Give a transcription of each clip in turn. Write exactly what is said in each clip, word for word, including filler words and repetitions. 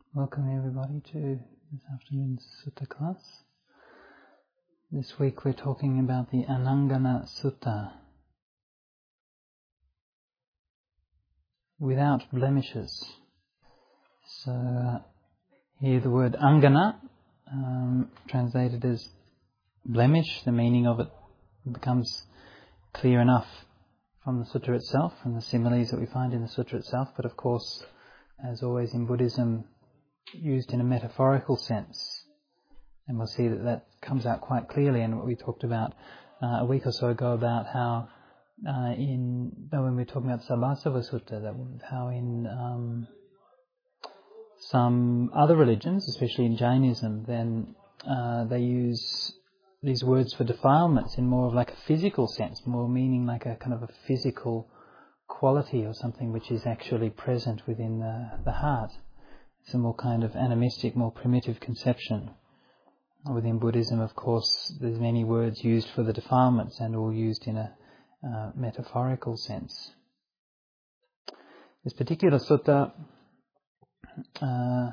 Welcome everybody to this afternoon's Sutta class. This week we're talking about the Anangana Sutta, without blemishes. So uh, here the word Angana, um, translated as blemish, the meaning of it becomes clear enough from the sutta itself, from the similes that we find in the sutta itself, but of course, as always in Buddhism, used in a metaphorical sense. And we'll see that that comes out quite clearly in what we talked about uh, a week or so ago about how uh, in, when we were talking about Sabbasava Sutta, that how in um, some other religions, especially in Jainism, then uh, they use these words for defilements in more of like a physical sense, more meaning like a kind of a physical quality or something which is actually present within the, the heart. It's a more kind of animistic, more primitive conception. Within Buddhism, of course, there's many words used for the defilements and all used in a uh, metaphorical sense. This particular sutta uh,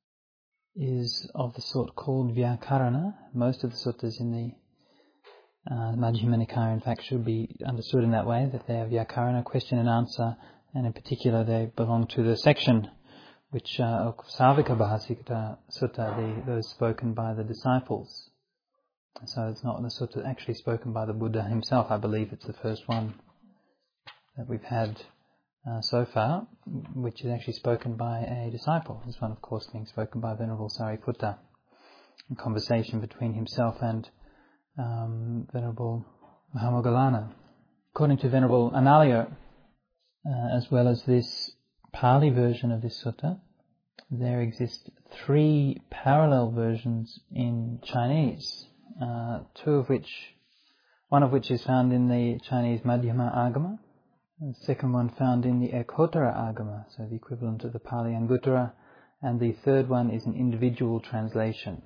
is of the sort called Vyakarana. Most of the suttas in the uh, Majjhima Nikaya, in fact, should be understood in that way, that they are Vyakarana, question and answer, and in particular they belong to the section which uh, Savika Bhasikata Sutta, the, those spoken by the disciples. So it's not the sutta actually spoken by the Buddha himself. I believe it's the first one that we've had uh, so far, which is actually spoken by a disciple. This one, of course, being spoken by Venerable Sariputta, in conversation between himself and um, Venerable Mahamoggallana. According to Venerable Analayo, uh, as well as this Pali version of this sutta, there exist three parallel versions in Chinese, uh, two of which, one of which is found in the Chinese Madhyama Agama, the second one found in the Ekottara Agama, so the equivalent of the Pali Anguttara, and the third one is an individual translation.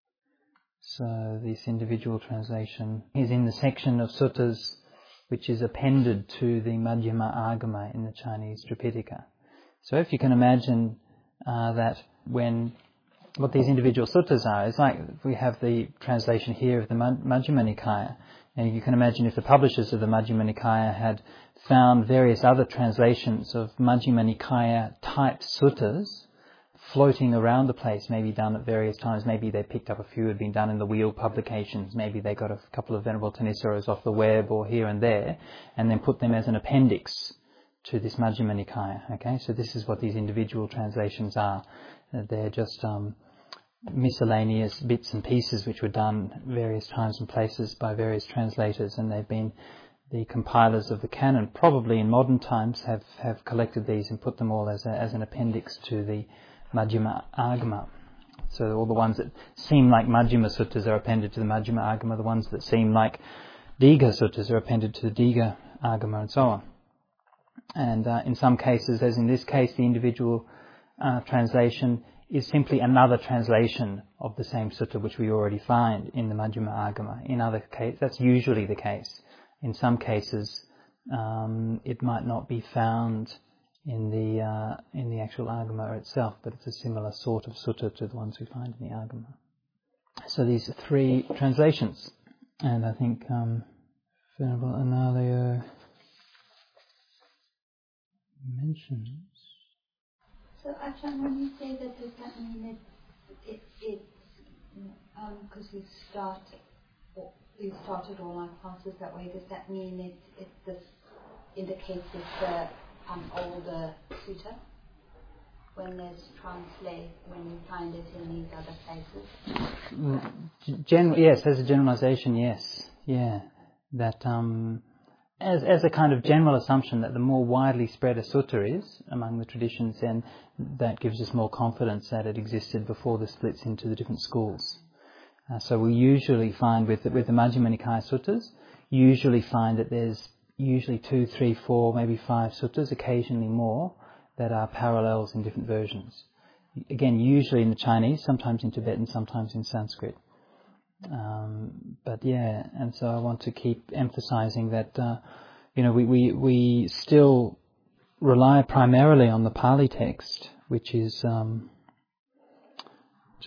So this individual translation is in the section of suttas which is appended to the Madhyama Agama in the Chinese Tripitaka. So if you can imagine uh, that when, what these individual suttas are, it's like we have the translation here of the Majjhima Nikaya, and you can imagine if the publishers of the Majjhima Nikaya had found various other translations of Majjhima Nikaya type suttas floating around the place, maybe done at various times, maybe they picked up a few had been done in the wheel publications, maybe they got a couple of Venerable Thanissaros off the web or here and there, and then put them as an appendix to this Majjhima Nikaya. Okay, so this is what these individual translations are. They're just um, miscellaneous bits and pieces which were done various times and places by various translators, and they've been, the compilers of the canon, probably in modern times, have, have collected these and put them all as a, as an appendix to the Majjhima Agama. So all the ones that seem like Majjhima Suttas are appended to the Majjhima Agama, the ones that seem like Digha Suttas are appended to the Digha Agama, and so on. And uh, in some cases, as in this case, the individual uh, translation is simply another translation of the same sutta which we already find in the Majjhima Agama. In other cases, that's usually the case. In some cases, um, it might not be found in the uh, in the actual Agama itself, but it's a similar sort of sutta to the ones we find in the Agama. So these are three translations, and I think um, Venerable Analayo mentions. So Ajahn, when you say that, does that mean it it it because um, we start or we started all our classes that way? Does that mean it it this indicates it's the um, older sutta when there's translate when you find it in these other places? Gen- yes, as a generalization, yes, yeah, that. Um, As, as a kind of general assumption that the more widely spread a sutta is among the traditions, then that gives us more confidence that it existed before the splits into the different schools. Uh, so we usually find with the, with the Majjhima Nikaya suttas, usually find that there's usually two, three, four, maybe five suttas, occasionally more, that are parallels in different versions. Again, usually in the Chinese, sometimes in Tibetan, sometimes in Sanskrit. Um, but yeah, and so I want to keep emphasizing that, uh, you know, we, we, we still rely primarily on the Pali text, which is, um,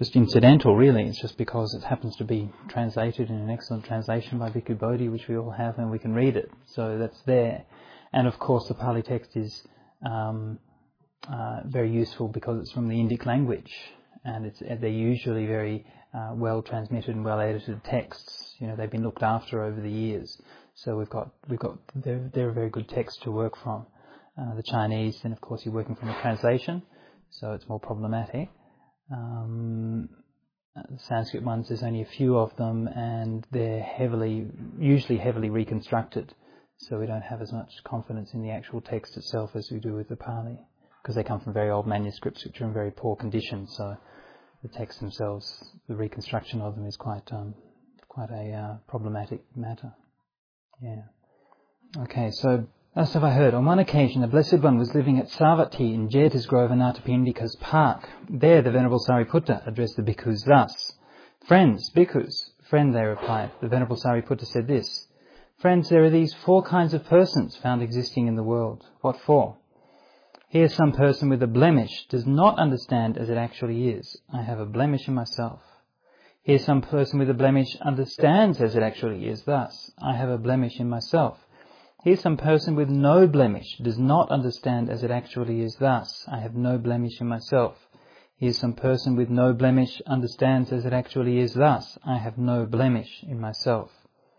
just incidental, really. It's just because it happens to be translated in an excellent translation by Bhikkhu Bodhi, which we all have, and we can read it. So that's there. And of course, the Pali text is um, uh, very useful because it's from the Indic language, and it's they're usually very uh, well transmitted and well edited texts. You know, they've been looked after over the years. So we've got we've got they're, they're a very good text to work from. Uh, the Chinese, then of course you're working from a translation, so it's more problematic. Um, the Sanskrit ones, there's only a few of them, and they're heavily, usually heavily reconstructed, so we don't have as much confidence in the actual text itself as we do with the Pali, because they come from very old manuscripts which are in very poor condition. So the texts themselves, the reconstruction of them is quite um, quite a uh, problematic matter. Yeah. Okay, so as have I heard, on one occasion the Blessed One was living at Savatthi in Jeta's Grove, Anathapindika's park. There the Venerable Sariputta addressed the bhikkhus thus: "Friends, bhikkhus." "Friend," they replied. The Venerable Sariputta said this: "Friends, there are these four kinds of persons found existing in the world." "What for?" "Here some person with a blemish does not understand as it actually is. I have a blemish in myself. Here some person with a blemish understands as it actually is. Thus, I have a blemish in myself. Here some person with no blemish does not understand as it actually is. Thus, I have no blemish in myself. Here some person with no blemish understands as it actually is. Thus, I have no blemish in myself."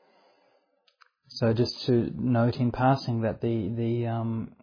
So just to note in passing that the, the um,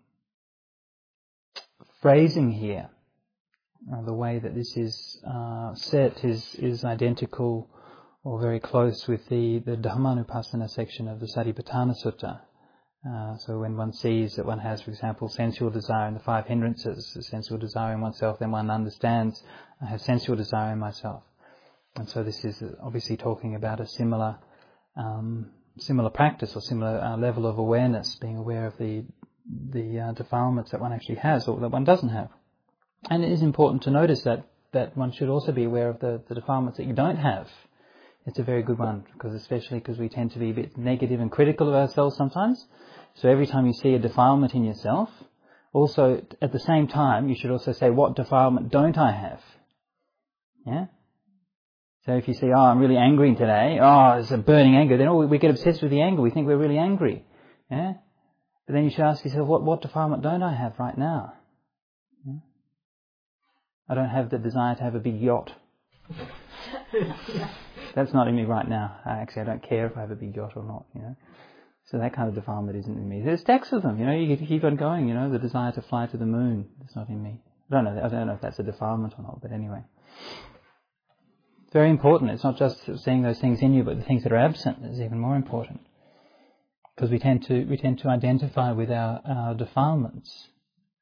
phrasing here, uh, the way that this is uh, set is, is identical or very close with the, the Dhammanupassana section of the Satipatthana Sutta. Uh, so when one sees that one has, for example, sensual desire in the five hindrances, the sensual desire in oneself, then one understands, I have sensual desire in myself. And so this is obviously talking about a similar um, similar practice or similar uh, level of awareness, being aware of the the uh, defilements that one actually has or that one doesn't have. And it is important to notice that, that one should also be aware of the, the defilements that you don't have. It's a very good one, because especially because we tend to be a bit negative and critical of ourselves sometimes. So every time you see a defilement in yourself, also at the same time you should also say, what defilement don't I have? Yeah? So if you see, oh, I'm really angry today, oh, it's a burning anger, then oh, we get obsessed with the anger, we think we're really angry. Yeah? But then you should ask yourself, what, what defilement don't I have right now? Yeah? I don't have the desire to have a big yacht. That's not in me right now. Actually, I don't care if I have a big yacht or not, you know. So that kind of defilement isn't in me. There's stacks of them, you know, you keep on going, you know, the desire to fly to the moon, it's not in me. I don't know, I don't know if that's a defilement or not, but anyway. It's very important. It's not just seeing those things in you, but the things that are absent is even more important. Because we tend to we tend to identify with our, our defilements.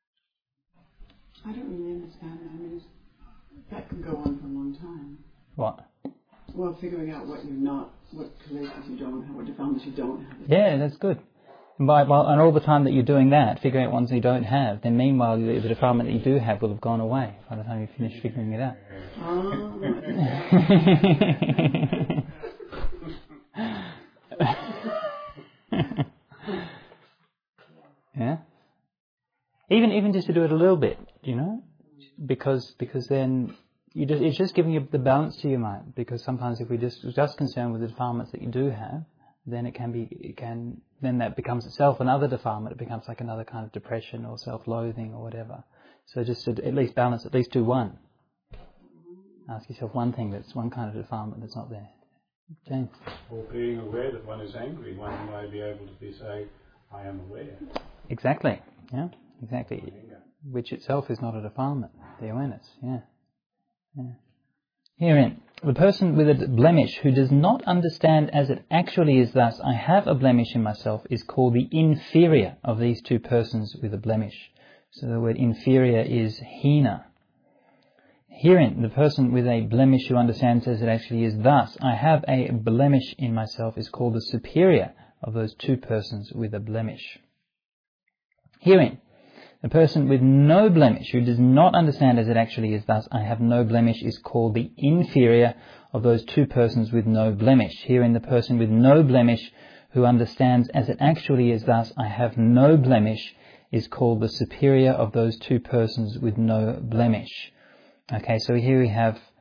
I don't really understand that. I mean, it's, that can go on for a long time. What? Well, figuring out what you're not, what places you don't have, what defilements you don't have. Yeah, that's good. And, by, well, and all the time that you're doing that, figuring out ones you don't have, then meanwhile the, the defilement that you do have will have gone away by the time you finish figuring it out. Oh, yeah. Even even just to do it a little bit, you know, because because then you just it's just giving you the balance to your mind. Because sometimes if we just just concerned with the defilements that you do have, then it can be it can then that becomes itself another defilement. It becomes like another kind of depression or self-loathing or whatever. So just to at least balance, at least do one. Ask yourself one thing that's one kind of defilement that's not there. James. Or being aware that one is angry, one may be able to be say, I am aware. Exactly. Yeah. Exactly. Which itself is not a defilement. The awareness. Yeah. Yeah. Herein, the person with a blemish who does not understand as it actually is, thus, I have a blemish in myself, is called the inferior of these two persons with a blemish. So the word inferior is hina. Herein, the person with a blemish who understands as it actually is, thus, I have a blemish in myself, is called the superior of those two persons with a blemish. Herein, the person with no blemish who does not understand as it actually is, thus, I have no blemish, is called the inferior of those two persons with no blemish. Herein, the person with no blemish who understands as it actually is, thus, I have no blemish, is called the superior of those two persons with no blemish. Okay, so here we have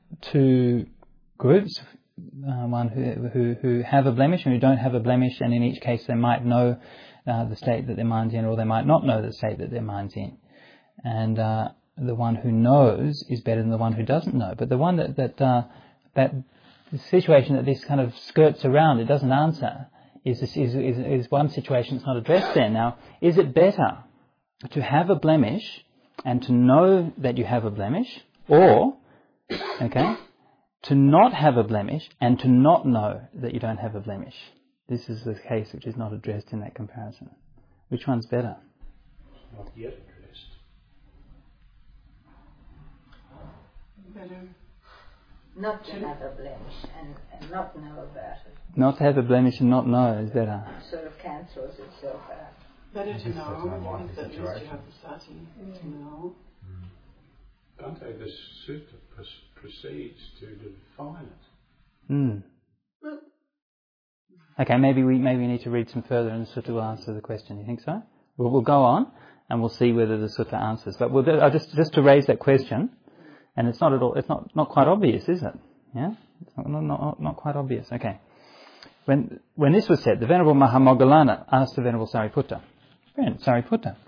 two groups, uh, one who, who who have a blemish and who don't have a blemish, and in each case they might know uh, the state that their mind's in, or they might not know the state that their mind's in. And uh, the one who knows is better than the one who doesn't know. But the one that that uh, that the situation that this kind of skirts around, it doesn't answer, is, is is is one situation that's not addressed there. Now, is it better to have a blemish and to know that you have a blemish, or okay, to not have a blemish and to not know that you don't have a blemish? This is the case which is not addressed in that comparison. Which one's better? Not yet addressed. Better. Not to have a blemish and, and not know about it. Not to have a blemish and not know is better. Sort of cancels itself out. Better to This is know, my wife because at least you situation. have the sati Mm. to know. Dante, the sutta pr- proceeds to define it. Hmm. Okay, maybe we maybe we need to read some further, and the sutta will answer the question. You think so? We'll, we'll go on, and we'll see whether the sutta answers. But we'll do, uh, just just to raise that question, and it's not at all. It's not, not quite obvious, is it? Yeah, it's not not, not, not quite obvious. Okay. When when this was said, the Venerable Mahamoggallana asked the Venerable Sariputta, Friend Sariputta.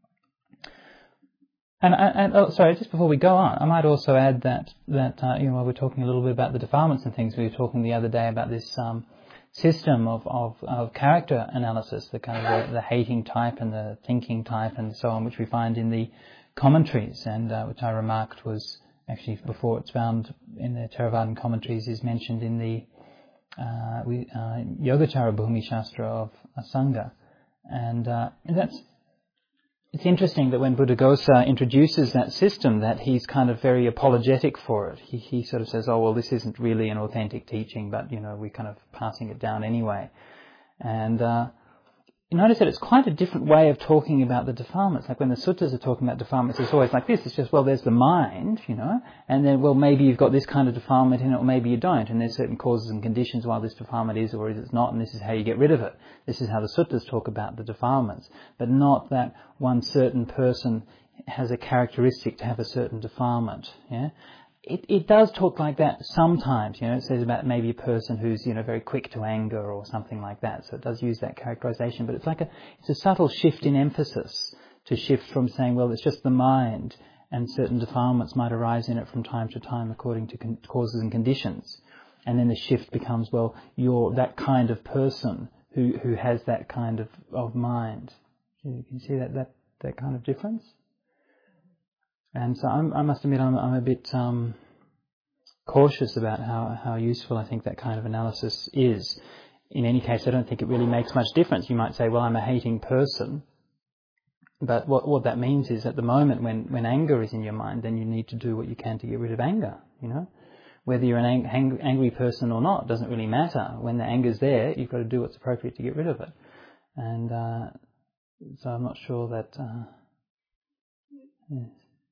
And, and, and oh, sorry, just before we go on, I might also add that that uh, you know, while we're talking a little bit about the defilements and things, we were talking the other day about this um, system of, of, of character analysis, the kind of the, the hating type and the thinking type and so on, which we find in the commentaries, and uh, which I remarked was actually before it's found in the Theravadan commentaries, is mentioned in the uh, we, uh, Yogacara Bhumi Shastra of Asanga, and uh, that's. It's interesting that when Buddhaghosa introduces that system, that he's kind of very apologetic for it. He he sort of says, oh, well, this isn't really an authentic teaching, but, you know, we're kind of passing it down anyway. And uh, you notice that it's quite a different way of talking about the defilements. Like when the suttas are talking about defilements, it's always like this. It's just, well, there's the mind, you know, and then, well, maybe you've got this kind of defilement in it, or maybe you don't, and there's certain causes and conditions why this defilement is or is it's not, and this is how you get rid of it. This is how the suttas talk about the defilements, but not that one certain person has a characteristic to have a certain defilement, yeah. It, it does talk like that sometimes, you know, it says about maybe a person who's, you know, very quick to anger or something like that. So it does use that characterization, but it's like a, it's a subtle shift in emphasis to shift from saying, well, it's just the mind and certain defilements might arise in it from time to time according to con- causes and conditions. And then the shift becomes, well, you're that kind of person who, who has that kind of, of mind. You can see that, that, that kind of difference? And so I'm, I must admit I'm, I'm a bit um, cautious about how, how useful I think that kind of analysis is. In any case, I don't think it really makes much difference. You might say, well, I'm a hating person. But what, what that means is at the moment when, when anger is in your mind, then you need to do what you can to get rid of anger, you know. Whether you're an ang- ang- angry person or not doesn't really matter. When the anger's there, you've got to do what's appropriate to get rid of it. And uh, so I'm not sure that... Uh, yes.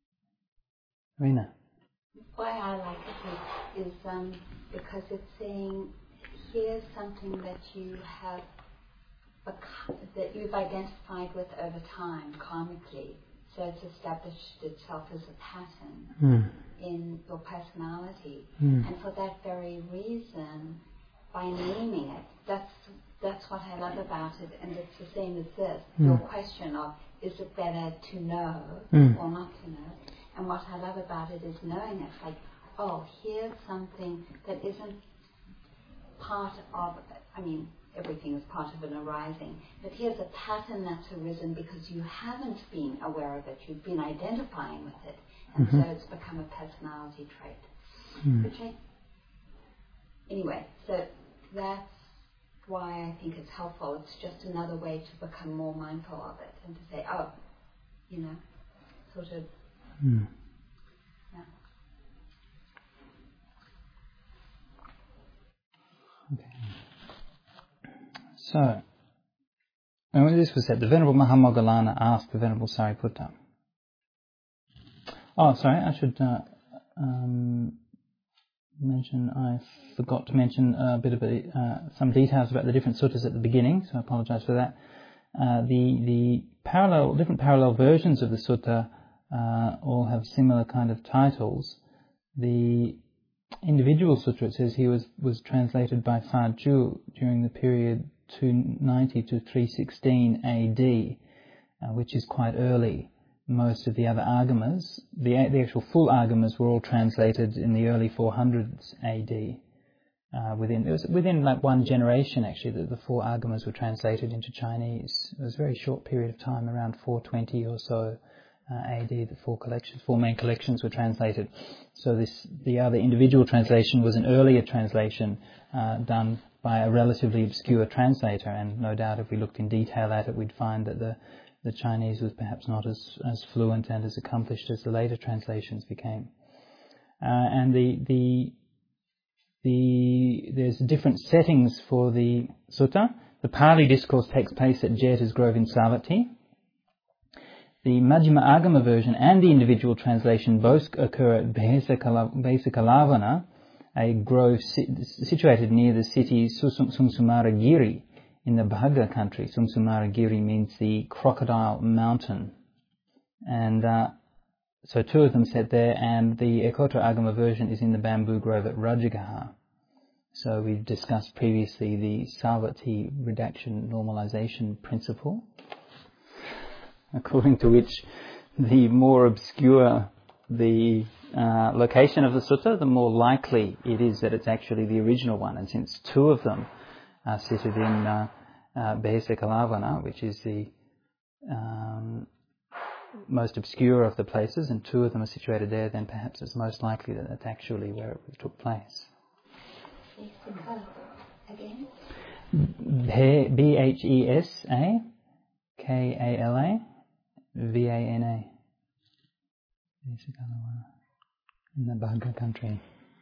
Rina. Why I like it is, is um, because it's saying, here's something that you have, bec- that you've identified with over time, karmically. So it's established itself as a pattern Mm. in your personality. Mm. And for that very reason, by naming it, that's that's what I love about it. And it's the same as this, Mm. your question of, is it better to know Mm. or not to know? And what I love about it is knowing it, like, oh, here's something that isn't part of, I mean, everything is part of an arising, but here's a pattern that's arisen because you haven't been aware of it, you've been identifying with it, and Mm-hmm. so it's become a personality trait. Mm. Which I, anyway, so that's why I think it's helpful. It's just another way to become more mindful of it and to say, oh, you know, sort of, Mm. yeah. Okay. So, and when this was said, the Venerable Mahamoggallana asked the Venerable Sariputta. Oh, sorry, I should uh, um, mention, I forgot to mention a bit about uh, some details about the different suttas at the beginning, so I apologise for that. Uh, the the parallel, different parallel versions of the sutta uh, all have similar kind of titles. The individual sutra, it says he was, was translated by Fa Zhu during the period two ninety to three sixteen A D, uh, which is quite early. Most of the other agamas, the, the actual full agamas, were all translated in the early four hundreds A D. Uh, within it was within like one generation actually that the four agamas were translated into Chinese. It was a very short period of time, around four twenty or so uh, A D. The four collections, four main collections were translated. So this the other individual translation was an earlier translation uh, done by a relatively obscure translator, and no doubt if we looked in detail at it, we'd find that the the Chinese was perhaps not as as fluent and as accomplished as the later translations became. Uh, and the the The, there's different settings for the sutta. The Pali discourse takes place at Jeta's Grove in Savatthi. The Majjhima Agama version and the individual translation both occur at Besikalavana, a grove situated near the city Sumsumaragiri in the Bhagga country. Sumsumaragiri means the crocodile mountain. And uh, So two of them set there, and the Ekotra Agama version is in the bamboo grove at Rajagaha. So we've discussed previously the Savatthi redaction normalization principle, according to which the more obscure the uh, location of the sutta, the more likely it is that it's actually the original one. And since two of them are situated in uh, uh, Besikalavana, which is the um, most obscure of the places, and two of them are situated there, then perhaps it's most likely that that's actually where it took place. Again? B H E S A K A L A V A N A. In the Bhagga country.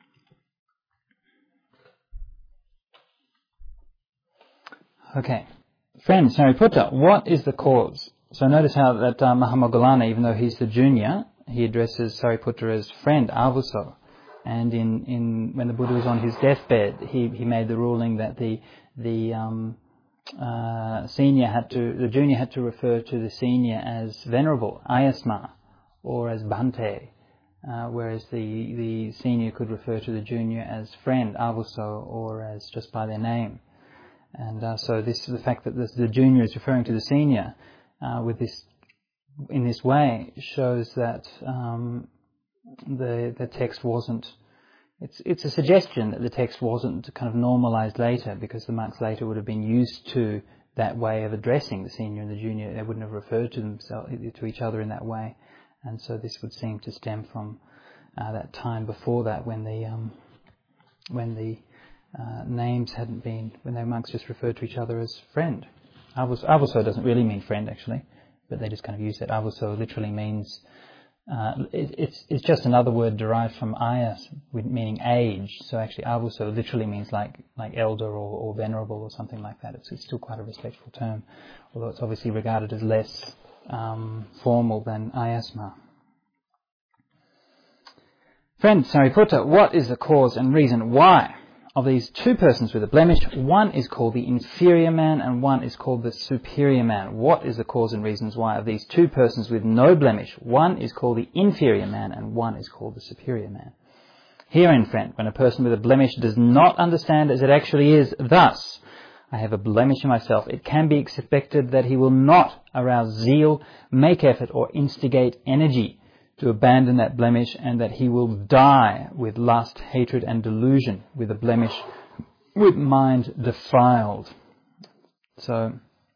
Okay. Friend Sariputta, what is the cause? So notice how that uh, Mahamoggallana, even though he's the junior, he addresses Sariputta as friend, avuso. And in, in when the Buddha was on his deathbed, he, he made the ruling that the the um, uh, senior had to the junior had to refer to the senior as venerable, ayasma, or as bhante, uh, whereas the the senior could refer to the junior as friend, avuso, or as just by their name. And uh, so this the fact that this, the junior is referring to the senior uh, with this in this way shows that um, the the text wasn't. It's it's a suggestion that the text wasn't kind of normalized later, because the monks later would have been used to that way of addressing the senior and the junior. They wouldn't have referred to themselves to each other in that way, and so this would seem to stem from uh, that time before that, when the um, when the uh, names hadn't been, when the monks just referred to each other as friend. Avuso, avuso doesn't really mean friend actually, but they just kind of use it. Avuso literally means. Uh, it, it's it's just another word derived from ayas, meaning age. So actually, avuso literally means like like elder or, or venerable or something like that. It's, it's still quite a respectful term, although it's obviously regarded as less um, formal than ayasma. Friend Sariputta, what is the cause and reason why of these two persons with a blemish, one is called the inferior man and one is called the superior man? What is the cause and reasons why of these two persons with no blemish, one is called the inferior man and one is called the superior man? Herein, friend, when a person with a blemish does not understand as it actually is, thus, I have a blemish in myself, it can be expected that he will not arouse zeal, make effort, or instigate energy to abandon that blemish, and that he will die with lust, hatred and delusion, with a blemish, with mind defiled. So,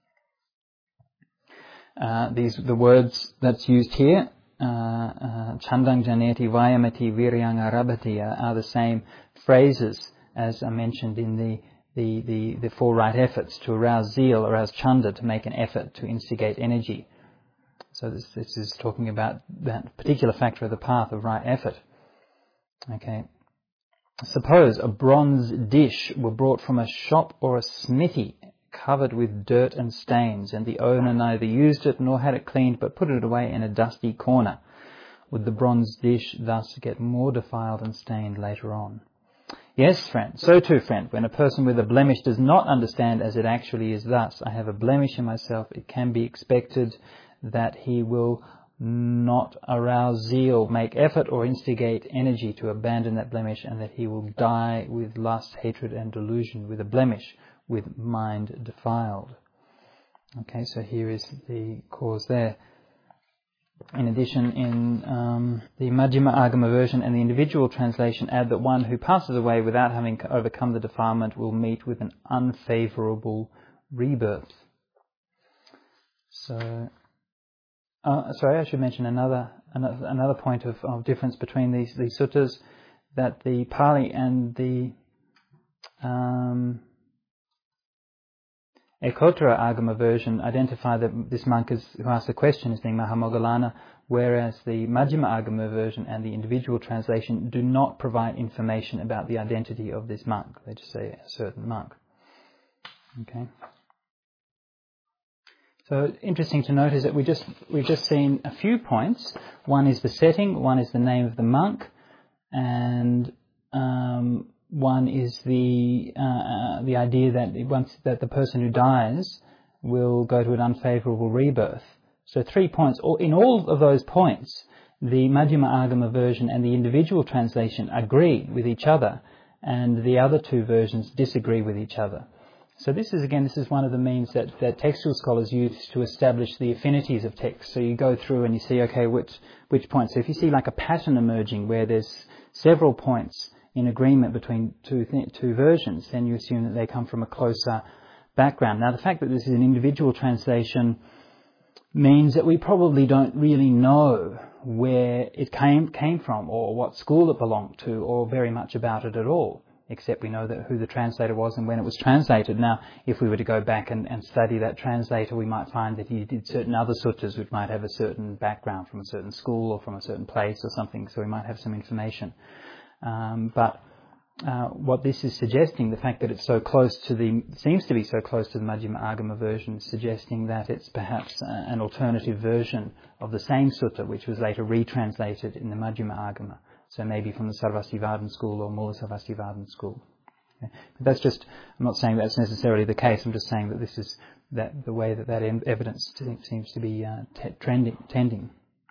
uh, these the words that's used here, uh, uh, Chandang Janeti Vayamati Viryang Arabhati, are, are the same phrases as are mentioned in the, the, the, the four right efforts: to arouse zeal, arouse chanda, to make an effort, to instigate energy. So this, this is talking about that particular factor of the path of right effort. Okay. Suppose a bronze dish were brought from a shop or a smithy, covered with dirt and stains, and the owner neither used it nor had it cleaned, but put it away in a dusty corner. Would the bronze dish thus get more defiled and stained later on? Yes, friend. So too, friend, when a person with a blemish does not understand as it actually is, thus, I have a blemish in myself, it can be expected that he will not arouse zeal, make effort or instigate energy to abandon that blemish, and that he will die with lust, hatred and delusion, with a blemish, with mind defiled. Okay, so here is the cause there. In addition, in um, the Majjhima Agama version and the individual translation add that one who passes away without having overcome the defilement will meet with an unfavourable rebirth. So, uh, sorry, I should mention another another, another point of, of difference between these these suttas, that the Pali and the um, Ekottara Agama version identify that this monk is, who asked the question as being Mahamoggallana, whereas the Majjhima Agama version and the individual translation do not provide information about the identity of this monk. They just say a certain monk. Okay. So interesting to note is that we just we've just seen a few points. One is the setting, one is the name of the monk, and um, one is the uh, the idea that once that the person who dies will go to an unfavourable rebirth. So three points. In all of those points, the Majjhima Agama version and the individual translation agree with each other, and the other two versions disagree with each other. So this is, again, this is one of the means that, that textual scholars use to establish the affinities of text. So you go through and you see, okay, which which points. So if you see like a pattern emerging where there's several points in agreement between two th- two versions, then you assume that they come from a closer background. Now, the fact that this is an individual translation means that we probably don't really know where it came came from, or what school it belonged to, or very much about it at all, except we know that who the translator was and when it was translated. Now, if we were to go back and, and study that translator, we might find that he did certain other suttas which might have a certain background from a certain school or from a certain place or something, so we might have some information. Um, but uh, what this is suggesting, the fact that it's so close to the, seems to be so close to the Majjhima Agama version, suggesting that it's perhaps uh, an alternative version of the same sutta, which was later retranslated in the Majjhima Agama. So maybe from the Sarvastivadin school or Mula Sarvastivadin school. Okay. But that's just, I'm not saying that's necessarily the case, I'm just saying that this is that the way that that evidence seems to be uh, t- trending, tending.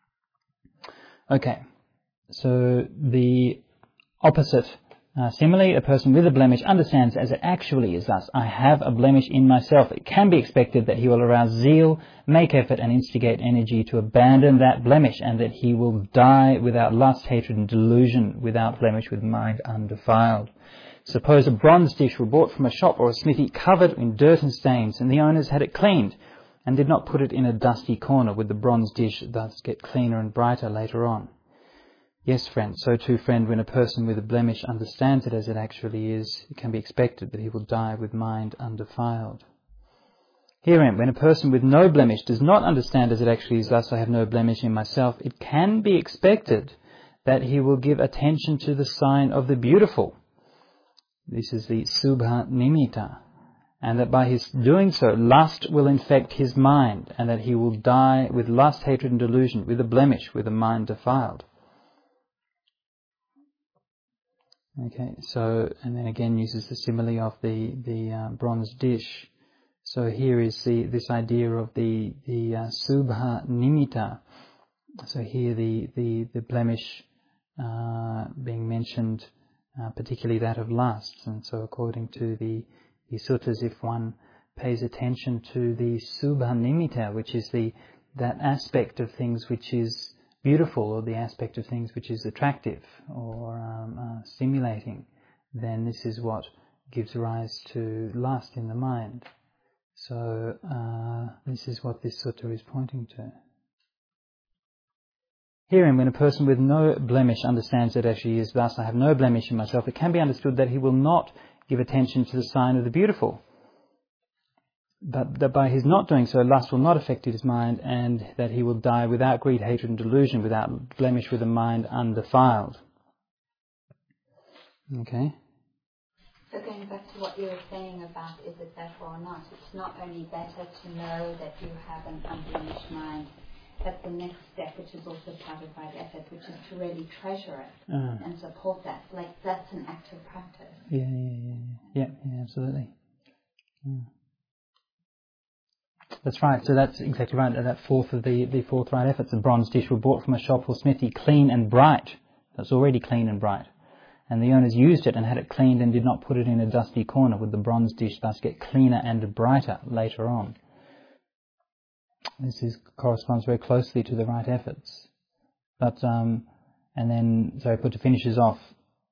Okay, so the opposite, uh, similarly, a person with a blemish understands as it actually is thus: I have a blemish in myself. It can be expected that he will arouse zeal, make effort and instigate energy to abandon that blemish, and that he will die without lust, hatred and delusion, without blemish, with mind undefiled. Suppose a bronze dish were bought from a shop or a smithy covered in dirt and stains, and the owners had it cleaned and did not put it in a dusty corner. Would the bronze dish thus get cleaner and brighter later on? Yes, friend, so too, friend, when a person with a blemish understands it as it actually is, it can be expected that he will die with mind undefiled. Herein, when a person with no blemish does not understand as it actually is, thus I have no blemish in myself, it can be expected that he will give attention to the sign of the beautiful. This is the Subha Nimitta. And that by his doing so, lust will infect his mind, and that he will die with lust, hatred and delusion, with a blemish, with a mind defiled. Okay, so, and then again uses the simile of the, the uh, bronze dish. So here is the, this idea of the, the uh, Subha Nimitta. So here the, the, the blemish uh, being mentioned, uh, particularly that of lust. And so according to the, the suttas, if one pays attention to the Subha Nimitta, which is the, that aspect of things which is beautiful, or the aspect of things which is attractive or um, uh, stimulating, then this is what gives rise to lust in the mind. So uh, this is what this sutta is pointing to. Herein, when a person with no blemish understands that actually is thus, I have no blemish in myself, it can be understood that he will not give attention to the sign of the beautiful. But that by his not doing so, lust will not affect his mind, and that he will die without greed, hatred and delusion, without blemish, with a mind undefiled. Okay? So going back to what you were saying about is it better or not, it's not only better to know that you have an unblemished mind, but the next step, which is also part of right effort, which is to really treasure it uh. and support that. Like, that's an active practice. Yeah, yeah, yeah, yeah, yeah, yeah, absolutely. Yeah. That's right. So that's exactly right. That fourth of the, the fourth right efforts. A bronze dish was bought from a shop or smithy, clean and bright. That's already clean and bright. And the owners used it and had it cleaned and did not put it in a dusty corner. Would the bronze dish thus get cleaner and brighter later on? This is, corresponds very closely to the right efforts. But, um, and then, so I put to finish this off.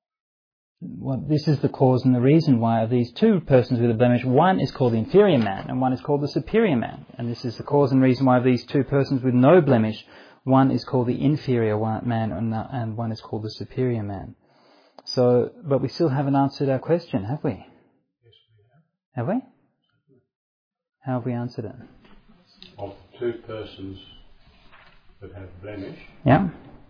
Well, this is the cause and the reason why of these two persons with a blemish. One is called the inferior man and one is called the superior man. And this is the cause and reason why of these two persons with no blemish. One is called the inferior man and one is called the superior man. So, but we still haven't answered our question, have we? Yes, we have. Have we? How have we answered it? Of two persons that have blemish, Yeah.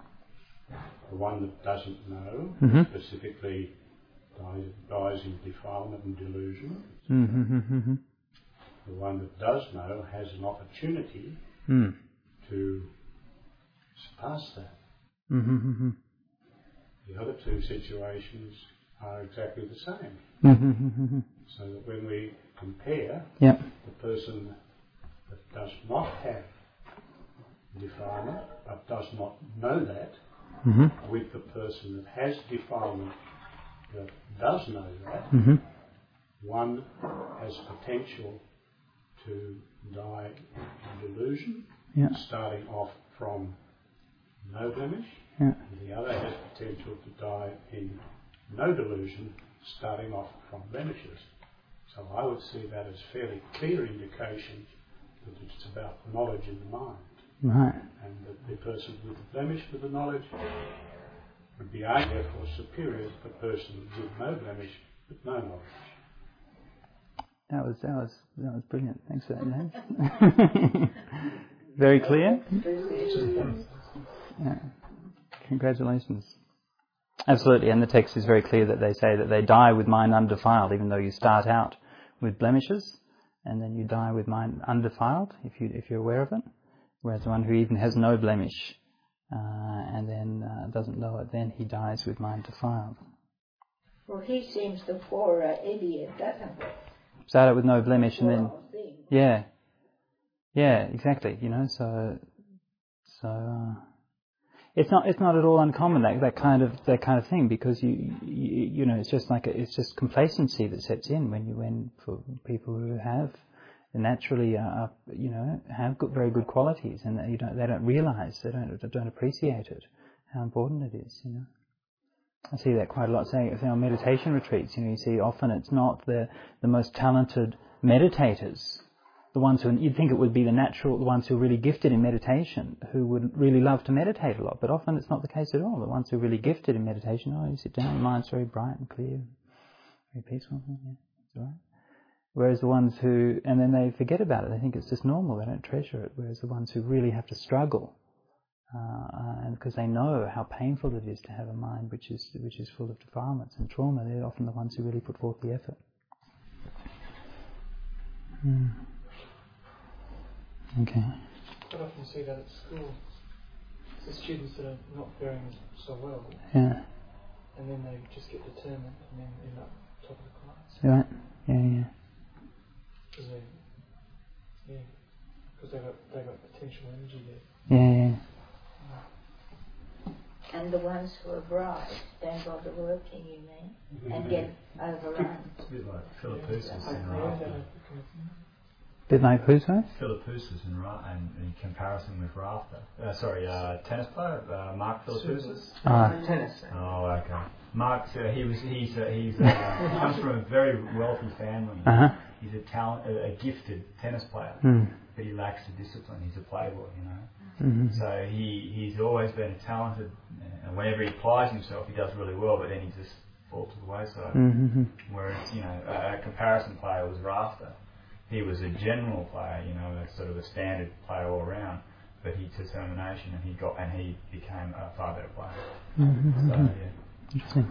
the one that doesn't know, Mm-hmm. specifically dies, dies in defilement and delusion. Mm-hmm, mm-hmm. The one that does know has an opportunity Mm. to surpass that. Mm-hmm, mm-hmm. The other two situations are exactly the same. Mm-hmm, mm-hmm. So that when we compare Yeah. the person that does not have defilement but does not know that Mm-hmm. with the person that has defilement that does know that, Mm-hmm. one has potential to die in delusion, Yeah. starting off from no blemish, Yeah. and the other has potential to die in no delusion, starting off from blemishes. So I would see that as fairly clear indication that it's about knowledge in the mind, Right. and that the person with the blemish with the knowledge would be argued for superior to the person with no blemish but no knowledge. That was that was that was brilliant. Thanks for that, James. Very clear. Yeah. Congratulations. Absolutely, and the text is very clear that they say that they die with mind undefiled, even though you start out with blemishes, and then you die with mind undefiled, if you if you're aware of it. Whereas the one who even has no blemish, uh, and then uh, doesn't know it, then he dies with mind defiled. Well, he seems the poorer idiot, doesn't he? Start out with no blemish, and then Poor thing. yeah, yeah, exactly. You know, so so. Uh, It's not. It's not at all uncommon that that kind of that kind of thing, because you you, you know it's just like a, it's just complacency that sets in when you when for people who have naturally uh, you know have good, very good qualities, and you don't they don't realise they don't they don't appreciate it, how important it is. You know, I see that quite a lot. Saying on meditation retreats, you know, you see often it's not the the most talented meditators. The ones who, you'd think it would be the natural, the ones who are really gifted in meditation, who would really love to meditate a lot, but often it's not the case at all. The ones who are really gifted in meditation, oh, you sit down, your mind's very bright and clear, very peaceful, yeah, that's all right. Whereas the ones who, and then they forget about it, they think it's just normal, they don't treasure it, whereas the ones who really have to struggle, uh, and because they know how painful it is to have a mind which is which is full of defilements and trauma, they're often the ones who really put forth the effort. Hmm. Okay. I often see that at school. The students that are not faring so well, Yeah. and then they just get determined and then end up top of the class. Right. Yeah, yeah. Because they, yeah, because they got they got potential energy there. Yeah, yeah. And the ones who are bright don't bother working, you mean, and get overrun. It's a bit like Philippoussis I in know Rafter. that. Bit like who, sorry? Philippoussis in, Ra- and in comparison with Rafter. Uh, sorry, uh, tennis player, uh, Mark Philippoussis. Ah. Tennis. Oh, okay. Mark, uh, he was he's uh, he's uh, comes from a very wealthy family. Uh-huh. He's a talent, a, a gifted tennis player, Mm. but he lacks the discipline. He's a playboy, you know. Mm-hmm. So he he's always been a talented, and whenever he applies himself, he does really well. But then he just falls to the wayside. Mm-hmm. Whereas, you know, a, a comparison player was Rafter. He was a general player, you know, a sort of a standard player all around, but he took determination and he got and he became a far better player. Mm-hmm. So yeah. Interesting.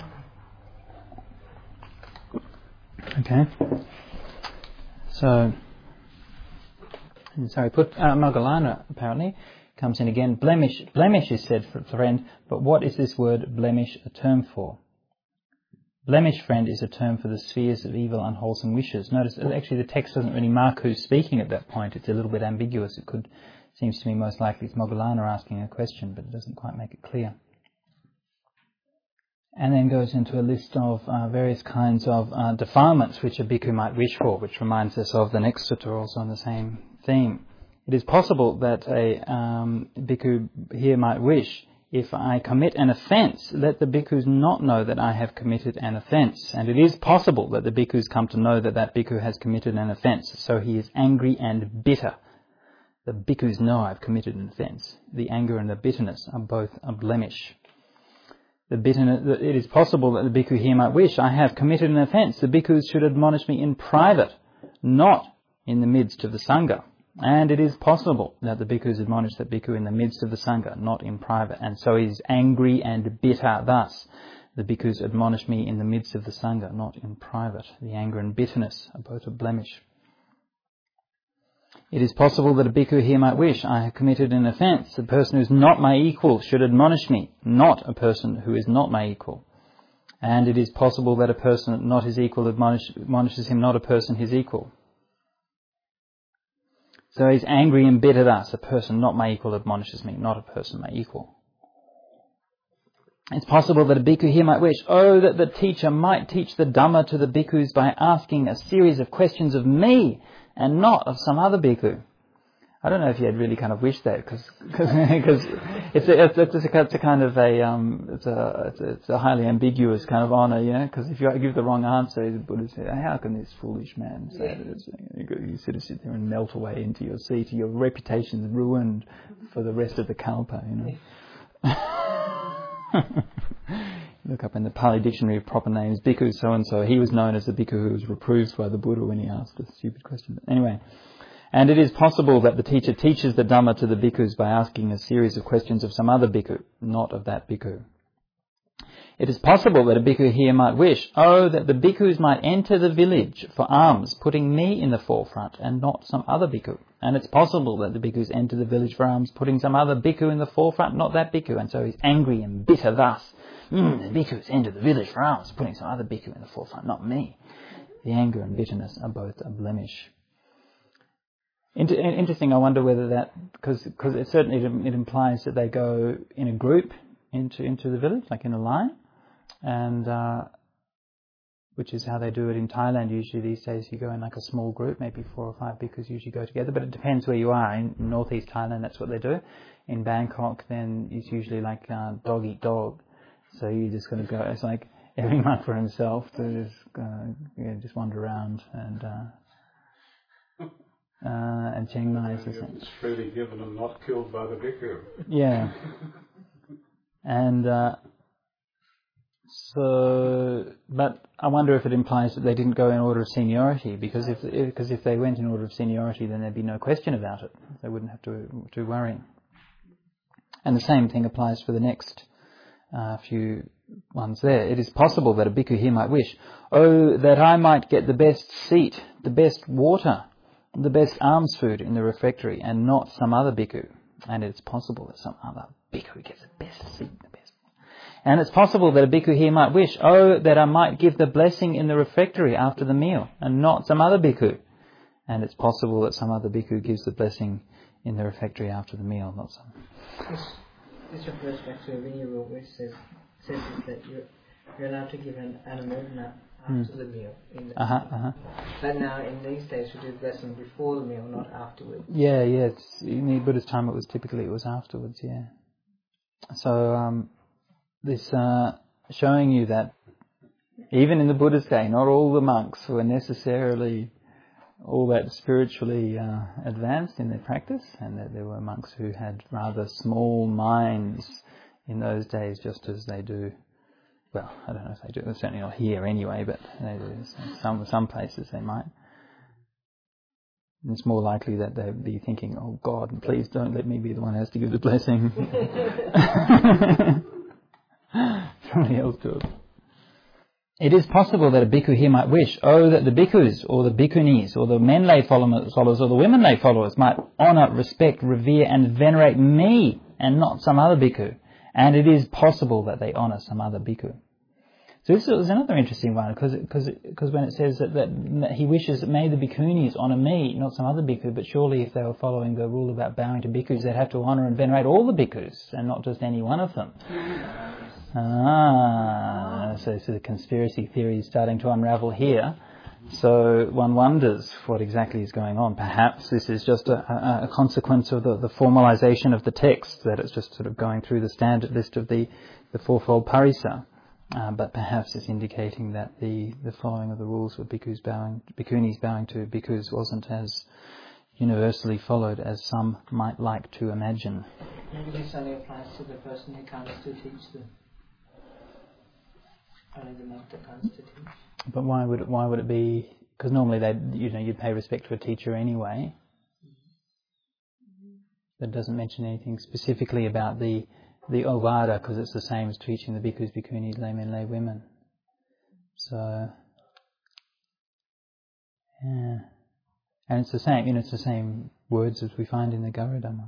Mm. Okay. So, sorry, put uh, Moggallana apparently comes in again. Blemish, blemish is said, for friend, but what is this word blemish a term for? blemish friend is a term for the spheres of evil, unwholesome wishes. Notice that actually the text doesn't really mark who's speaking at that point. It's a little bit ambiguous. It could, seems to me most likely it's Moggallana asking a question, but it doesn't quite make it clear. And then goes into a list of uh, various kinds of uh, defilements which a bhikkhu might wish for, which reminds us of the next sutta also on the same theme. It is possible that a um, bhikkhu here might wish, if I commit an offence, let the bhikkhus not know that I have committed an offence. And it is possible that the bhikkhus come to know that that bhikkhu has committed an offence, so he is angry and bitter. The bhikkhus know I've committed an offence. The anger and the bitterness are both a blemish. The bitterness, it is possible that the bhikkhu here might wish, I have committed an offence. The bhikkhus should admonish me in private, not in the midst of the sangha. And it is possible that the bhikkhus admonish that bhikkhu in the midst of the sangha, not in private. And so he is angry and bitter thus. The bhikkhus admonish me in the midst of the sangha, not in private. The anger and bitterness are both a blemish. It is possible that a bhikkhu here might wish, I have committed an offence. A person who is not my equal should admonish me, not a person who is not my equal. And it is possible that a person not his equal admonish, admonishes him, not a person his equal. So he's angry and bitter thus. A person not my equal admonishes me, not a person my equal. It's possible that a bhikkhu here might wish, oh, that the teacher might teach the Dhamma to the bhikkhus by asking a series of questions of me and not of some other bhikkhu. I don't know if you had really kind of wished that, because it's a, it's, a, it's, a, it's a kind of a um it's a it's a, it's a highly ambiguous kind of honour, you know. Because if you give the wrong answer, the Buddha said, "How can this foolish man say that?" It's, you, you sort of sit there and melt away into your seat. Your reputation's ruined for the rest of the kalpa, you know. Look up in the Pali Dictionary of proper names, bhikkhu so and so. He was known as the bhikkhu who was reproved by the Buddha when he asked a stupid question. But anyway. And it is possible that the teacher teaches the Dhamma to the bhikkhus by asking a series of questions of some other bhikkhu, not of that bhikkhu. It is possible that a bhikkhu here might wish, oh, that the bhikkhus might enter the village for alms, putting me in the forefront and not some other bhikkhu. And it's possible that the bhikkhus enter the village for alms, putting some other bhikkhu in the forefront, not that bhikkhu. And so he's angry and bitter thus. Mm, the bhikkhus enter the village for alms, putting some other bhikkhu in the forefront, not me. The anger and bitterness are both a blemish. Inter- interesting, I wonder whether that, because because it certainly it implies that they go in a group into into the village, like in a line, and uh, which is how they do it in Thailand usually these days. You go in like a small group, maybe four or five bhikkhus usually go together, but it depends where you are. In northeast Thailand, that's what they do. In Bangkok, then it's usually like uh, dog eat dog, so you're just going to go, it's like every man for himself to just, uh, yeah, just wander around and... Uh, Uh, and Chiang Mai is the same. It's freely given and not killed by the bhikkhu. Yeah. And uh, so, but I wonder if it implies that they didn't go in order of seniority, because if because if they went in order of seniority, then there'd be no question about it. They wouldn't have to to worry. And the same thing applies for the next uh, few ones there. It is possible that a bhikkhu here might wish, oh, that I might get the best seat, the best water, the best alms food in the refectory, and not some other bhikkhu. And it's possible that some other bhikkhu gets the best seat, the best. And it's possible that a bhikkhu here might wish, oh, that I might give the blessing in the refectory after the meal, and not some other bhikkhu. And it's possible that some other bhikkhu gives the blessing in the refectory after the meal, not some. This, this refers back to a renewal which says, says that you're, you're allowed to give an anumodana after mm. the meal. In the uh-huh, uh-huh. But now in these days we do blessing before the meal, not afterwards. Yeah, yeah. It's, in the Buddhist time it was typically it was afterwards, yeah. So um, this uh, showing you that even in the Buddha's day, not all the monks were necessarily all that spiritually uh, advanced in their practice, and that there were monks who had rather small minds in those days, just as they do. Well, I don't know if they do. They're certainly not here anyway, but they do. Some some places they might. It's more likely that they'd be thinking, "Oh God, please don't let me be the one who has to give the blessing." Somebody else do it. It is possible that a bhikkhu here might wish, oh, that the bhikkhus or the bhikkhunis or the men lay followers or the women lay followers might honour, respect, revere and venerate me and not some other bhikkhu. And it is possible that they honour some other bhikkhu. So this is another interesting one, because because because when it says that, that he wishes that may the bhikkhunis honour me, not some other bhikkhu, but surely if they were following the rule about bowing to bhikkhus, they'd have to honour and venerate all the bhikkhus and not just any one of them. Ah, so, so the conspiracy theory is starting to unravel here. So one wonders what exactly is going on. Perhaps this is just a, a, a consequence of the, the formalization of the text, that it's just sort of going through the standard list of the, the fourfold parisa. Uh, but perhaps it's indicating that the, the following of the rules of bhikkhus bowing, bhikkhunis bowing to bhikkhus wasn't as universally followed as some might like to imagine. Maybe this only applies to the person who comes to teach them. Only the monk that comes to teach. But why would it, why would it be? Because normally they, you know, you'd pay respect to a teacher anyway. That doesn't mention anything specifically about the the ovada, because it's the same as teaching the bhikkhus, bhikkhunis, laymen, lay women. So, yeah, and it's the same. You know, it's the same words as we find in the Gauradhamma.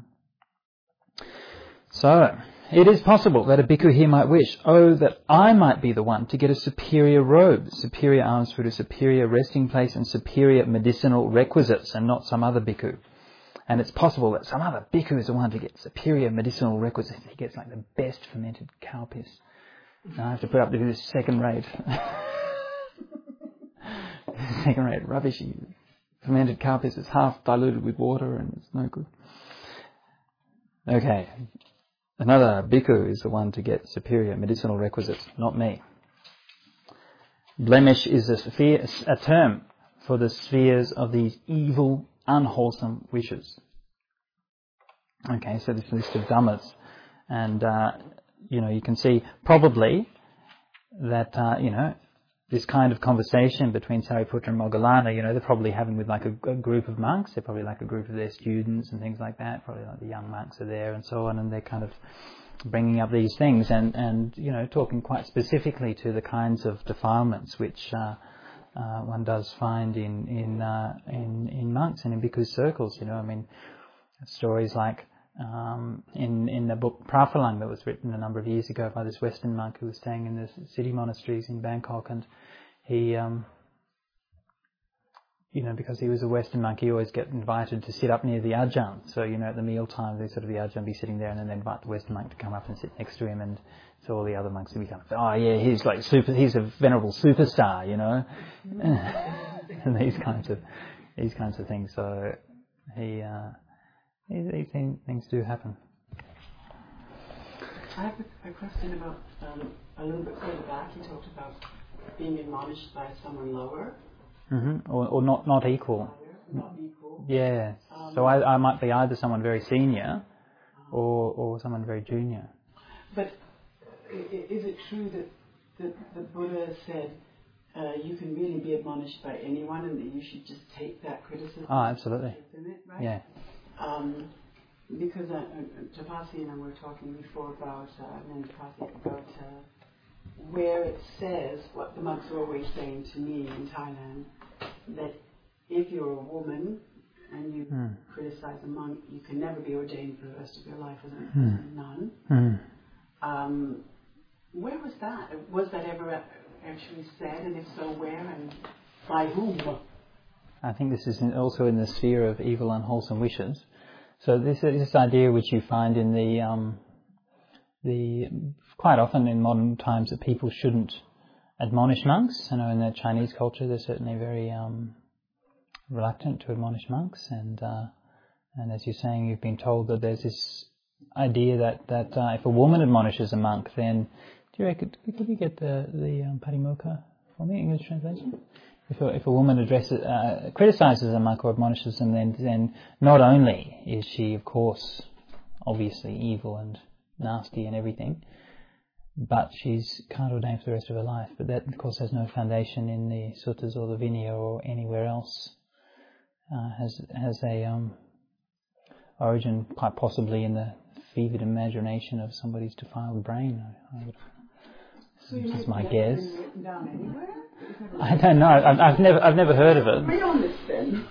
So, it is possible that a bhikkhu here might wish, oh, that I might be the one to get a superior robe, superior alms food, a superior resting place, and superior medicinal requisites, and not some other bhikkhu. And it's possible that some other bhikkhu is the one to get superior medicinal requisites. He gets like the best fermented cow piss. Now I have to put up with this second-rate, second-rate rubbishy fermented cow piss. It's half diluted with water, and it's no good. Okay. Another bhikkhu is the one to get superior medicinal requisites, not me. Blemish is a, sphere, a term for the spheres of these evil, unwholesome wishes. Okay, so this list of dhammas. And, uh, you know, you can see probably that, uh, you know, this kind of conversation between Sariputta and Moggallana, you know, they're probably having with like a, a group of monks. They're probably like a group of their students and things like that. Probably like the young monks are there and so on, and they're kind of bringing up these things and, and you know, talking quite specifically to the kinds of defilements which uh, uh, one does find in in, uh, in in monks and in bhikkhu circles. You know, I mean, stories like um, in in the book Prafalang that was written a number of years ago by this Western monk who was staying in the city monasteries in Bangkok, and he, um, you know, because he was a Western monk, he always get invited to sit up near the Ajahn. So, you know, at the meal time, they sort of the Ajahn be sitting there, and then they invite the Western monk to come up and sit next to him, and so all the other monks would become, oh yeah, he's like super, he's a venerable superstar, you know, and these kinds of these kinds of things. So he. Uh, These, these things do happen. I have a, a question about, um, a little bit further back, you talked about being admonished by someone lower. Mm-hmm. Or, or not, not equal. Not equal. Yeah. Um, so I, I might be either someone very senior or, or someone very junior. But is it true that, that the Buddha said uh, you can really be admonished by anyone and that you should just take that criticism? Oh, absolutely. In it, right? Yeah. Um, because uh, uh, Tapasi and I were talking before about, uh, and Tapasi, about uh, where it says what the monks are always saying to me in Thailand, that if you're a woman and you mm. criticize a monk, you can never be ordained for the rest of your life as a mm. nun. Mm. Um, where was that? Was that ever actually said, and if so, where and by whom? I think this is also in the sphere of evil, unwholesome wishes. So this is this idea which you find in the um, the quite often in modern times that people shouldn't admonish monks. I know in the Chinese culture they're certainly very um, reluctant to admonish monks, and uh, and as you're saying, you've been told that there's this idea that that uh, if a woman admonishes a monk, then do you reckon, could you get the the um, Patimokkha for me, English translation? If a, if a woman addresses, uh, criticizes a monk or admonishes them, then, then not only is she, of course, obviously evil and nasty and everything, but she's can't ordain for the rest of her life. But that, of course, has no foundation in the suttas or the Vinaya or anywhere else. Uh, has has a um, origin quite possibly in the fevered imagination of somebody's defiled brain. I, I would, so this is my guess. Been written down anywhere? I don't know. I've, I've never, I've never heard of it. Read on this then.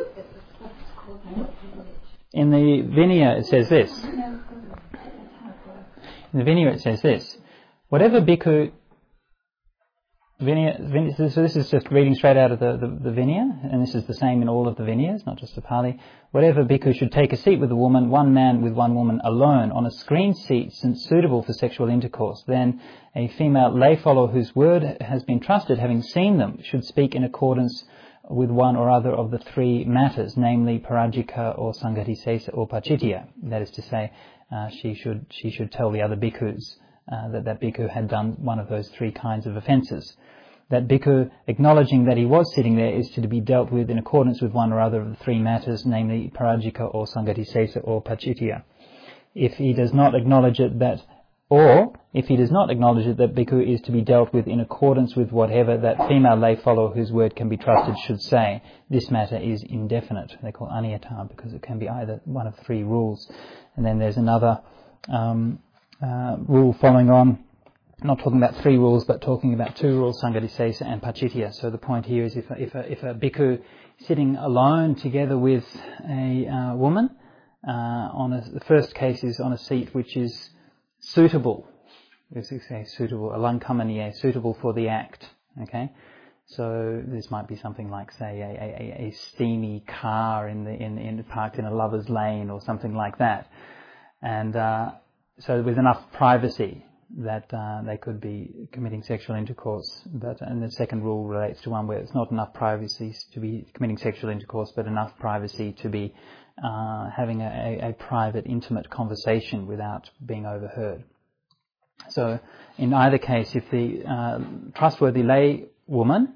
In the Vinaya, it says this. In the Vinaya, it says this: whatever bhikkhu, Vinaya, Vin, so this is just reading straight out of the, the, the Vinaya, and this is the same in all of the Vinayas, not just the Pali. Whatever bhikkhu should take a seat with a woman, one man with one woman alone, on a screened seat since suitable for sexual intercourse, then a female lay follower whose word has been trusted, having seen them, should speak in accordance with one or other of the three matters, namely parajika or sangatisesa or pachitya. That is to say, uh, she should she should tell the other bhikkhus uh, that that bhikkhu had done one of those three kinds of offences. That bhikkhu, acknowledging that he was sitting there, is to be dealt with in accordance with one or other of the three matters, namely parajika or sangatisesa or pachitya. If he does not acknowledge it, that Or, if he does not acknowledge it, that bhikkhu is to be dealt with in accordance with whatever that female lay follower whose word can be trusted should say. This matter is indefinite. They call it aniyata because it can be either one of three rules. And then there's another um, uh, rule following on, not talking about three rules, but talking about two rules, sangatisesa and pachitya. So the point here is if a, if a, if a bhikkhu sitting alone together with a uh, woman, uh, on a, the first case is on a seat which is suitable, as we say, suitable, alankamaniye, suitable for the act, okay? So this might be something like, say, a, a, a steamy car in the in, in parked in a lover's lane or something like that, and uh, so with enough privacy that uh, they could be committing sexual intercourse. But and the second rule relates to one where it's not enough privacy to be committing sexual intercourse, but enough privacy to be uh, having a, a, a private, intimate conversation without being overheard. So in either case, if the uh, trustworthy lay woman,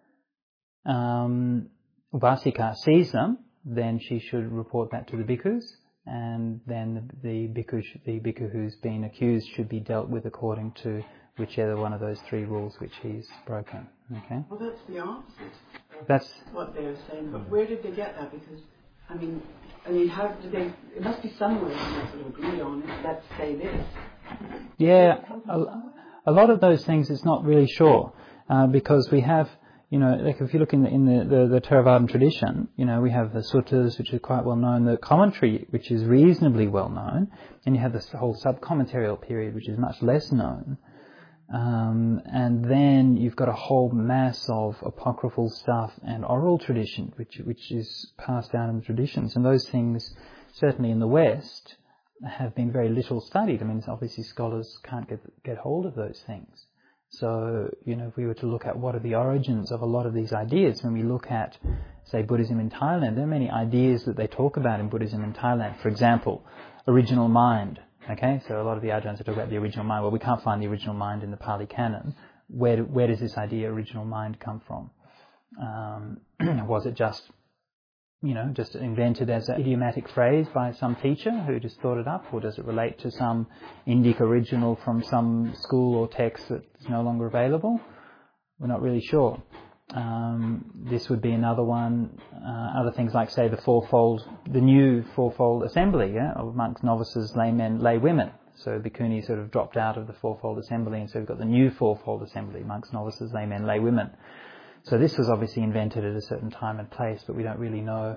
um, Upasika, sees them, then she should report that to the bhikkhus, and then the bhikkhu, the bhikkhu who's been accused should be dealt with according to whichever one of those three rules which he's broken. Okay. Well, that's the opposite. That's what they're saying. But where did they get that? Because I mean, I mean, how did they? It must be somewhere in that sort of agreed on it. Let's say this. Yeah, a, a lot of those things it's not really sure uh, because we have. You know, like if you look in the in the, the, the Theravadan tradition, you know, we have the suttas, which are quite well known, the commentary, which is reasonably well known, and you have this whole sub-commentarial period, which is much less known. Um, and then you've got a whole mass of apocryphal stuff and oral tradition, which which is passed down in the traditions. And those things, certainly in the West, have been very little studied. I mean, obviously scholars can't get get hold of those things. So, you know, if we were to look at what are the origins of a lot of these ideas, when we look at, say, Buddhism in Thailand, there are many ideas that they talk about in Buddhism in Thailand. For example, original mind. Okay, so a lot of the Ajahns talk about the original mind. Well, we can't find the original mind in the Pali Canon. Where where does this idea, original mind, come from? Um, was it just, you know, just invented as an idiomatic phrase by some teacher who just thought it up, or does it relate to some Indic original from some school or text that's no longer available? We're not really sure. Um, this would be another one. Uh, other things like, say, the fourfold, the new fourfold assembly, yeah, of monks, novices, laymen, lay women. So Bhikkhuni sort of dropped out of the fourfold assembly, and so we've got the new fourfold assembly, monks, novices, laymen, lay women. So this was obviously invented at a certain time and place, but we don't really know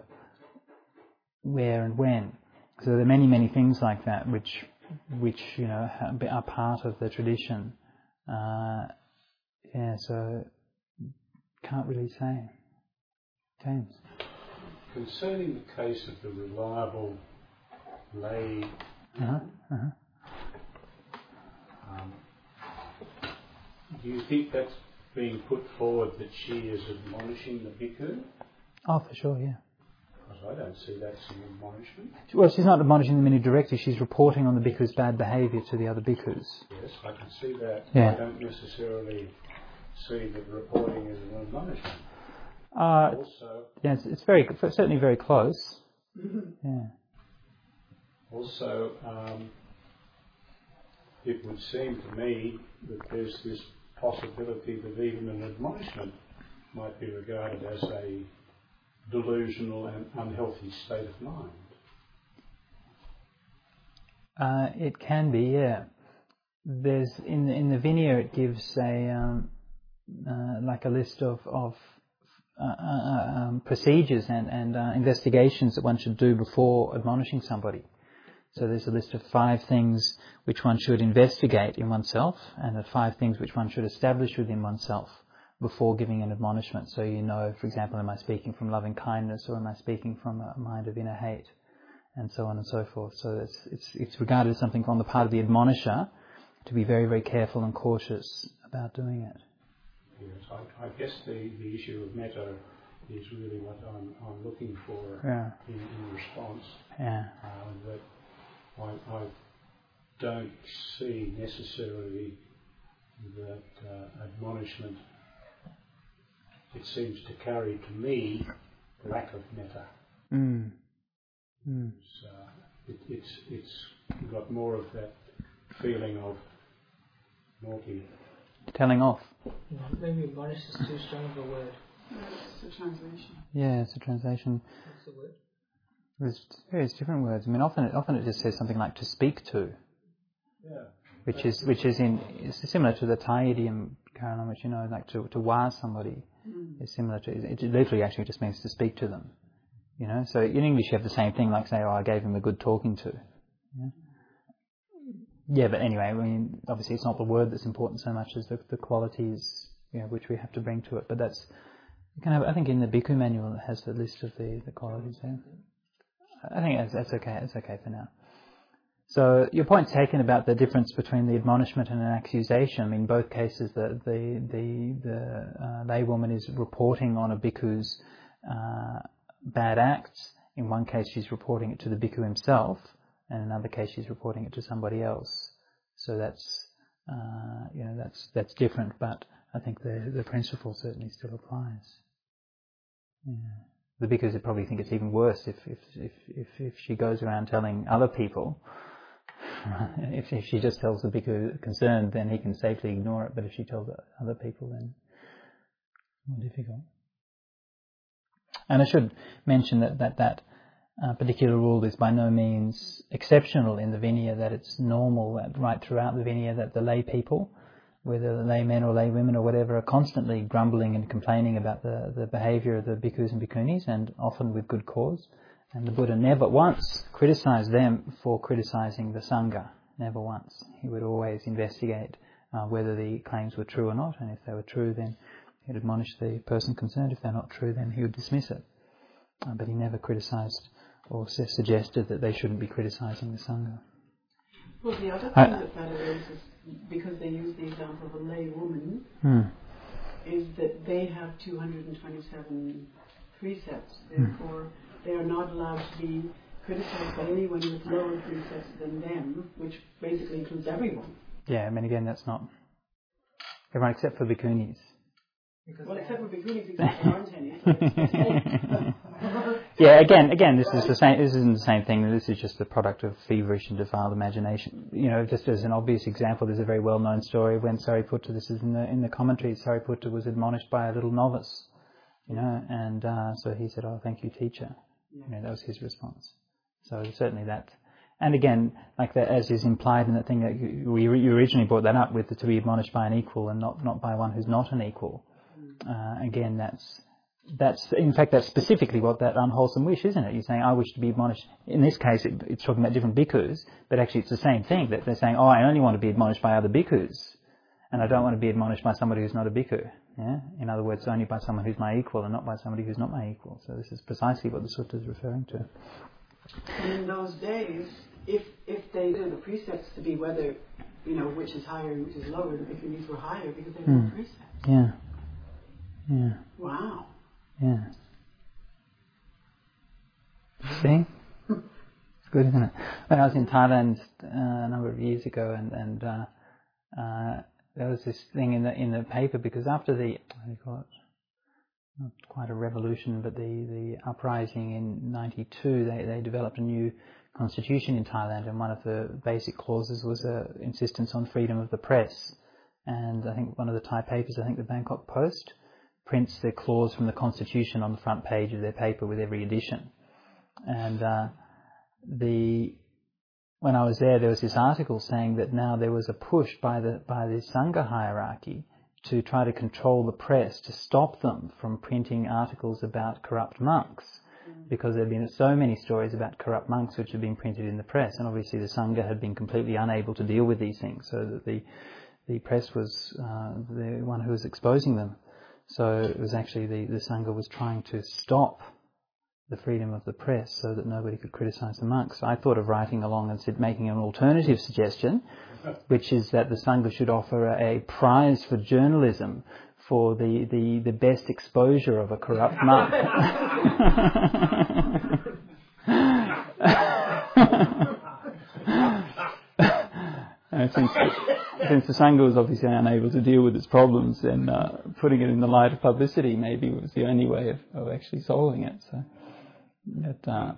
where and when. So there are many, many things like that which, which you know, are part of the tradition. Uh, yeah, so can't really say. James. Concerning the case of the reliable lay, Uh-huh, uh-huh. Um, do you think that's being put forward that she is admonishing the bhikkhu? Oh, for sure, yeah. Because I don't see that as an admonishment. Well, she's not admonishing them any directly. She's reporting on the bhikkhu's bad behaviour to the other bhikkhus. Yes, I can see that. Yeah. I don't necessarily see that reporting is an admonishment. Uh, also, yeah, it's, it's very certainly very close. Yeah. Also, um, it would seem to me that there's this possibility that even an admonishment might be regarded as a delusional and unhealthy state of mind. Uh, it can be, yeah. There's in the, in the Vinaya it gives a um, uh, like a list of of uh, uh, um, procedures and and uh, investigations that one should do before admonishing somebody. So there's a list of five things which one should investigate in oneself, and of five things which one should establish within oneself before giving an admonishment. So you know, for example, am I speaking from loving kindness or am I speaking from a mind of inner hate, and so on and so forth. So it's it's it's regarded as something on the part of the admonisher to be very, very careful and cautious about doing it. Yes, I, I guess the, the issue of metta is really what I'm, I'm looking for Yeah. in, in response. Yeah. Uh, that I, I don't see necessarily that uh, admonishment, it seems to carry to me lack of metta. Mm. Mm. It's, uh, it, it's, it's got more of that feeling of naughty. Telling off. Yeah, maybe admonish is too strong of a word. It's a translation. Yeah, it's a translation. What's the word? There's various different words. I mean, often it, often it just says something like to speak to, Yeah. which is which is in it's similar to the Thai idiom, Caroline, which you know, like to to wah somebody Mm. is similar to. It literally actually just means to speak to them. You know, so in English you have the same thing, like say, oh, I gave him a good talking to. Yeah, yeah but anyway, I mean, obviously it's not the word that's important so much as the, the qualities, you know, which we have to bring to it. But that's, you can have, I think in the Bhikkhu manual it has the list of the, the qualities there. I think that's, that's okay, it's okay for now. So your point taken about the difference between the admonishment and an accusation. I mean, in both cases the the the, the uh, laywoman is reporting on a bhikkhu's uh, bad acts. In one case she's reporting it to the bhikkhu himself, and in another case she's reporting it to somebody else. So that's uh, you know that's that's different, but I think the the principle certainly still applies. Yeah. The bhikkhus would probably think it's even worse if if if if, if she goes around telling other people. If, if she just tells the bhikkhu concerned, then he can safely ignore it. But if she tells other people, then it's more difficult. And I should mention that that, that uh, particular rule is by no means exceptional in the Vinaya, that it's normal that right throughout the Vinaya that the lay people, whether the laymen or lay women or whatever, are constantly grumbling and complaining about the, the behaviour of the bhikkhus and bhikkhunis, and often with good cause. And the Buddha never once criticised them for criticising the Sangha. Never once. He would always investigate uh, whether the claims were true or not, and if they were true, then he'd admonish the person concerned. If they're not true, then he would dismiss it. Uh, but he never criticised or su- suggested that they shouldn't be criticising the Sangha. Well, the other thing I, that that is, is because they use the example of a lay woman, hmm. is that they have two hundred twenty-seven precepts. Therefore, hmm. they are not allowed to be criticised by anyone with lower precepts than them, which basically includes everyone. Yeah, I mean, again, that's not everyone except for bhikkhunis. Well, except for bhikkhunis, because there aren't any. So yeah, again, again, this is the same. This isn't the same thing. This is just the product of feverish and defiled imagination. You know, just as an obvious example, there's a very well-known story when Sariputta. This is in the in the commentary. Sariputta was admonished by a little novice. You know, and uh, so he said, "Oh, thank you, teacher." Yeah. You know, that was his response. So certainly that, and again, like that, as is implied in that thing that you, you originally brought that up with, the, to be admonished by an equal and not not by one who's not an equal. Uh, again, that's that's in fact that's specifically what that unwholesome wish, isn't it? You're saying, "I wish to be admonished." In this case, it, it's talking about different bhikkhus, but actually it's the same thing. That they're saying, "Oh, I only want to be admonished by other bhikkhus, and I don't want to be admonished by somebody who's not a bhikkhu." Yeah? In other words, only by someone who's my equal and not by somebody who's not my equal. So this is precisely what the sutta is referring to. And in those days, if if they did the precepts to be whether, you know, which is higher and which is lower, the bhikkhunis were higher because they had Mm. precepts. Yeah. Yeah. Wow. Yeah. See? It's good, isn't it? When I was in Thailand uh, a number of years ago, and, and uh, uh, there was this thing in the in the paper, because after the, what do you call it? Not quite a revolution, but the, the uprising in ninety-two, they, they developed a new constitution in Thailand, and one of the basic clauses was a insistence on freedom of the press. And I think one of the Thai papers, I think the Bangkok Post, prints the clause from the constitution on the front page of their paper with every edition. And uh, the when I was there, there was this article saying that now there was a push by the by the Sangha hierarchy to try to control the press, to stop them from printing articles about corrupt monks, mm. because there had been so many stories about corrupt monks which had been printed in the press, and obviously the Sangha had been completely unable to deal with these things, so that the the press was uh, the one who was exposing them. So it was actually the, the Sangha was trying to stop the freedom of the press so that nobody could criticise the monks. I thought of writing along and said, making an alternative suggestion, which is that the Sangha should offer a prize for journalism for the, the, the best exposure of a corrupt monk. And since, since the Sangha was obviously unable to deal with its problems, then uh, putting it in the light of publicity maybe was the only way of, of actually solving it. So, but, uh,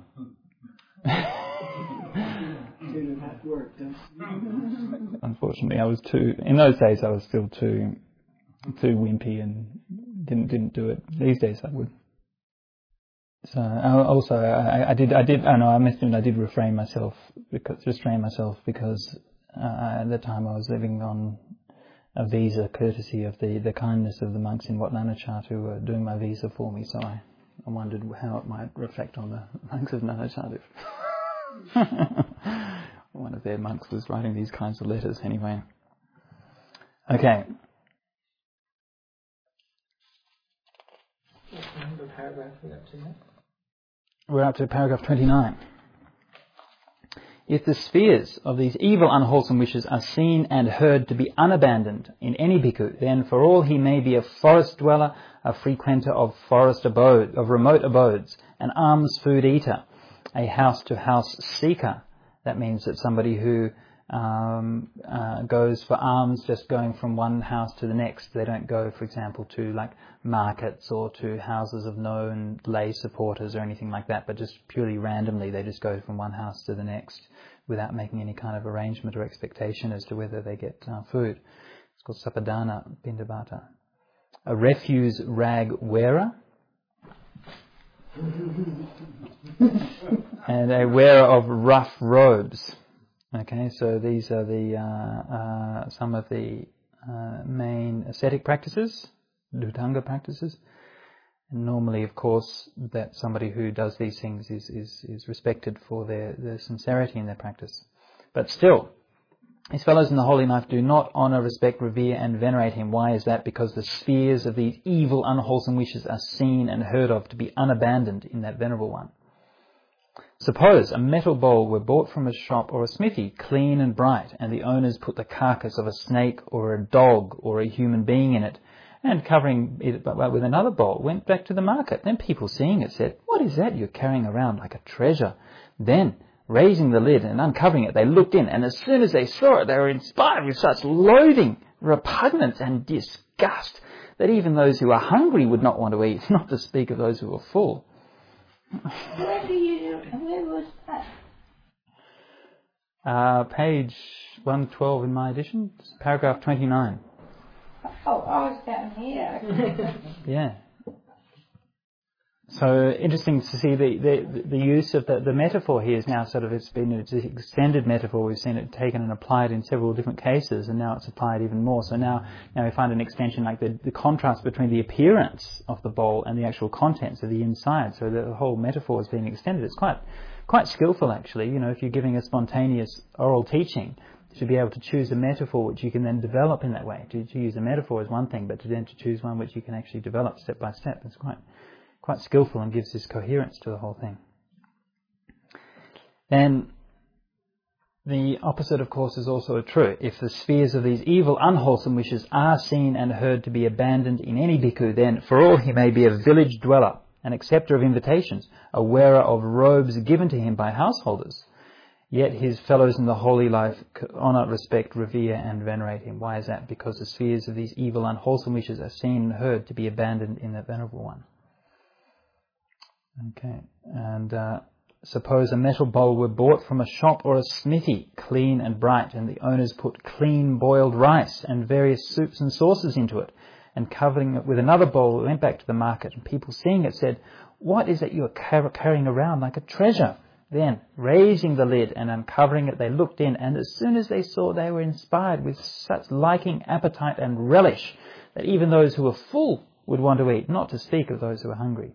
unfortunately, I was too. In those days, I was still too too wimpy and didn't didn't do it. These days, I would. So uh, also, I, I did I did I know I mentioned I did refrain myself because restrain myself because. Uh, at the time I was living on a visa courtesy of the, the kindness of the monks in Wat Nanachat who were doing my visa for me, so I, I wondered how it might reflect on the monks of Nanachat if one of their monks was writing these kinds of letters anyway. Okay. What number paragraph are we up to now? We're up to paragraph twenty-nine. If the spheres of these evil, unwholesome wishes are seen and heard to be unabandoned in any bhikkhu, then for all he may be a forest dweller, a frequenter of forest abode, of remote abodes, an alms food eater, a house-to-house seeker. That means that somebody who um, uh, goes for alms, just going from one house to the next. They don't go, for example, to like markets or to houses of known lay supporters or anything like that, but just purely randomly they just go from one house to the next without making any kind of arrangement or expectation as to whether they get uh, food. It's called Sapadana Pindabata. A refuse rag wearer and a wearer of rough robes. Okay, so these are the uh, uh, some of the uh, main ascetic practices, Dhutanga practices. And normally, of course, that somebody who does these things is, is, is respected for their, their sincerity in their practice. But still, these fellows in the holy life do not honour, respect, revere and venerate him. Why is that? Because the spheres of these evil, unwholesome wishes are seen and heard of to be unabandoned in that venerable one. Suppose a metal bowl were bought from a shop or a smithy, clean and bright, and the owners put the carcass of a snake or a dog or a human being in it, and covering it with another bowl, went back to the market. Then people seeing it said, "What is that you're carrying around like a treasure?" Then, raising the lid and uncovering it, they looked in, and as soon as they saw it, they were inspired with such loathing, repugnance and disgust that even those who are hungry would not want to eat, not to speak of those who are full. Where do you, where was that? Uh, page one twelve in my edition, paragraph twenty-nine. Oh, I was down here. Yeah. So interesting to see the, the, the use of the, the metaphor here is now sort of, it's been an extended metaphor. We've seen it taken and applied in several different cases, and now it's applied even more. So now, now we find an extension like the, the contrast between the appearance of the bowl and the actual contents of the inside. So the whole metaphor is being extended. It's quite, quite skillful actually. You know, if you're giving a spontaneous oral teaching, to be able to choose a metaphor which you can then develop in that way. To, to use a metaphor is one thing, but to then to choose one which you can actually develop step by step, it's quite quite skillful and gives this coherence to the whole thing. Then the opposite, of course, is also true. If the spheres of these evil, unwholesome wishes are seen and heard to be abandoned in any bhikkhu, then for all he may be a village dweller, an acceptor of invitations, a wearer of robes given to him by householders, yet his fellows in the holy life honour, respect, revere and venerate him. Why is that? Because the spheres of these evil, unwholesome wishes are seen and heard to be abandoned in that venerable one. Okay, and uh, suppose a metal bowl were bought from a shop or a smithy, clean and bright, and the owners put clean boiled rice and various soups and sauces into it, and covering it with another bowl, went back to the market, and people seeing it said, "What is it you are car- carrying around like a treasure?" Then, raising the lid and uncovering it, they looked in, and as soon as they saw, they were inspired with such liking, appetite and relish that even those who were full would want to eat, not to speak of those who were hungry.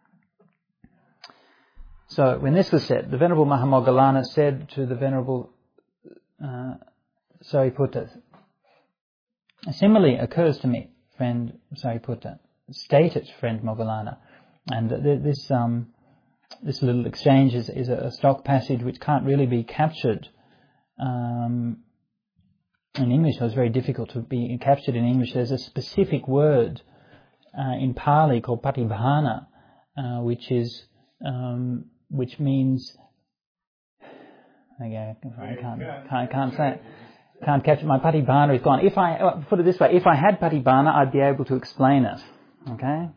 So, when this was said, the Venerable Mahamoggallana said to the Venerable uh, Sariputta, "A simile occurs to me, friend Sariputta. state it, friend Moggallana. And th- this um, this little exchange is, is a stock passage which can't really be captured um, in English. It was very difficult to be captured in English. There's a specific word uh, in Pali called patibhana, uh, which is um, which means. Okay, I can't can't, can't say it. Can't capture. My patibhana is gone. If I uh, put it this way, if I had patibhana, I'd be able to explain it. Okay.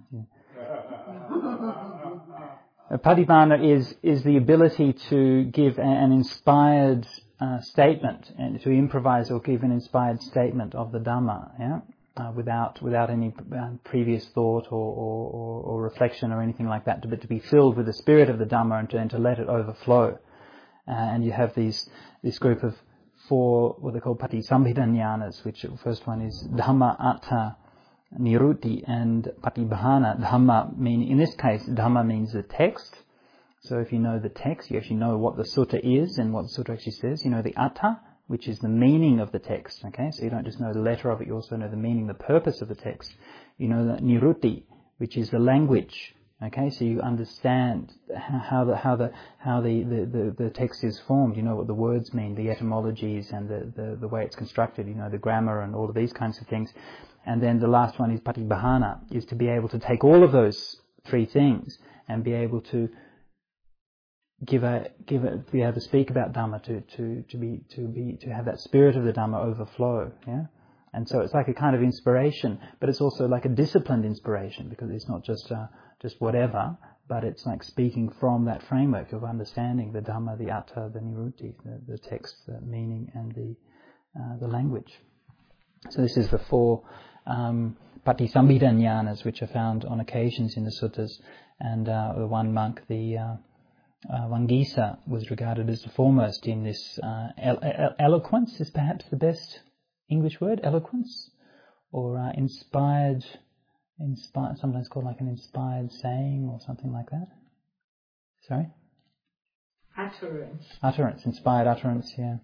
Patibhana is is the ability to give an inspired uh, statement and to improvise or give an inspired statement of the Dhamma, yeah, uh, without without any uh, previous thought or, or, or, or reflection or anything like that, but to be filled with the spirit of the Dhamma and to, and to let it overflow. Uh, and you have these this group of four what they call patisambhita jnanas, which the first one is Dhamma, Atta, Niruti and Patibhana. Dhamma meaning, in this case, Dhamma means the text. So if you know the text, you actually know what the sutta is and what the sutta actually says. You know the Atta, which is the meaning of the text. Okay, so you don't just know the letter of it, you also know the meaning, the purpose of the text. You know the Niruti, which is the language. Okay, so you understand how the how the how the, the, the, the text is formed. You know what the words mean, the etymologies and the, the, the way it's constructed. You know the grammar and all of these kinds of things. And then the last one is patibhana, is to be able to take all of those three things and be able to give a give a be able to speak about Dhamma, to to to be to be to have that spirit of the Dhamma overflow. Yeah. And so it's like a kind of inspiration, but it's also like a disciplined inspiration, because it's not just uh, just whatever, but it's like speaking from that framework of understanding the Dhamma, the Atta, the Niruti, the, the text, the meaning, and the uh, the language. So this is the four um, patisambhita jnanas which are found on occasions in the suttas. And uh, the one monk, the uh, uh, Wangisa, was regarded as the foremost in this. Uh, elo- elo- eloquence is perhaps the best English word, eloquence, or uh, inspired, inspired, sometimes called like an inspired saying or something like that. Sorry? Utterance. Utterance, inspired utterance, yeah.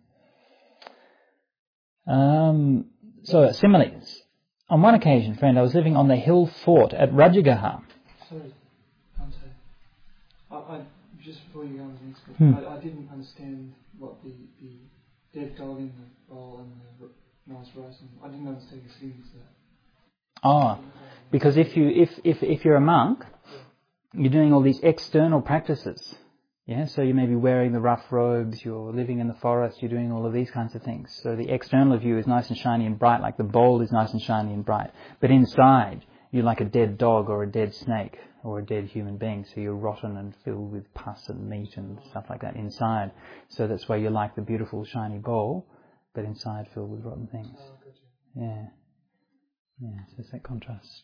Um, so, similes. On one occasion, friend, I was living on the hill fort at Rajagaha. Sorry, Ante. I, I, just before you go on to the next bit, Hmm. I, I didn't understand what the, the dead dog in the bowl and the r- nice rice, and I didn't understand your significance of that. Oh, because if you if, if, if you're a monk, you're doing all these external practices. Yeah, so you may be wearing the rough robes, you're living in the forest, you're doing all of these kinds of things. So the external of you is nice and shiny and bright, like the bowl is nice and shiny and bright. But inside, you're like a dead dog or a dead snake or a dead human being. So you're rotten and filled with pus and meat and stuff like that inside. So that's why you're like the beautiful shiny bowl, but inside filled with rotten things. Yeah. Yeah, so it's that contrast.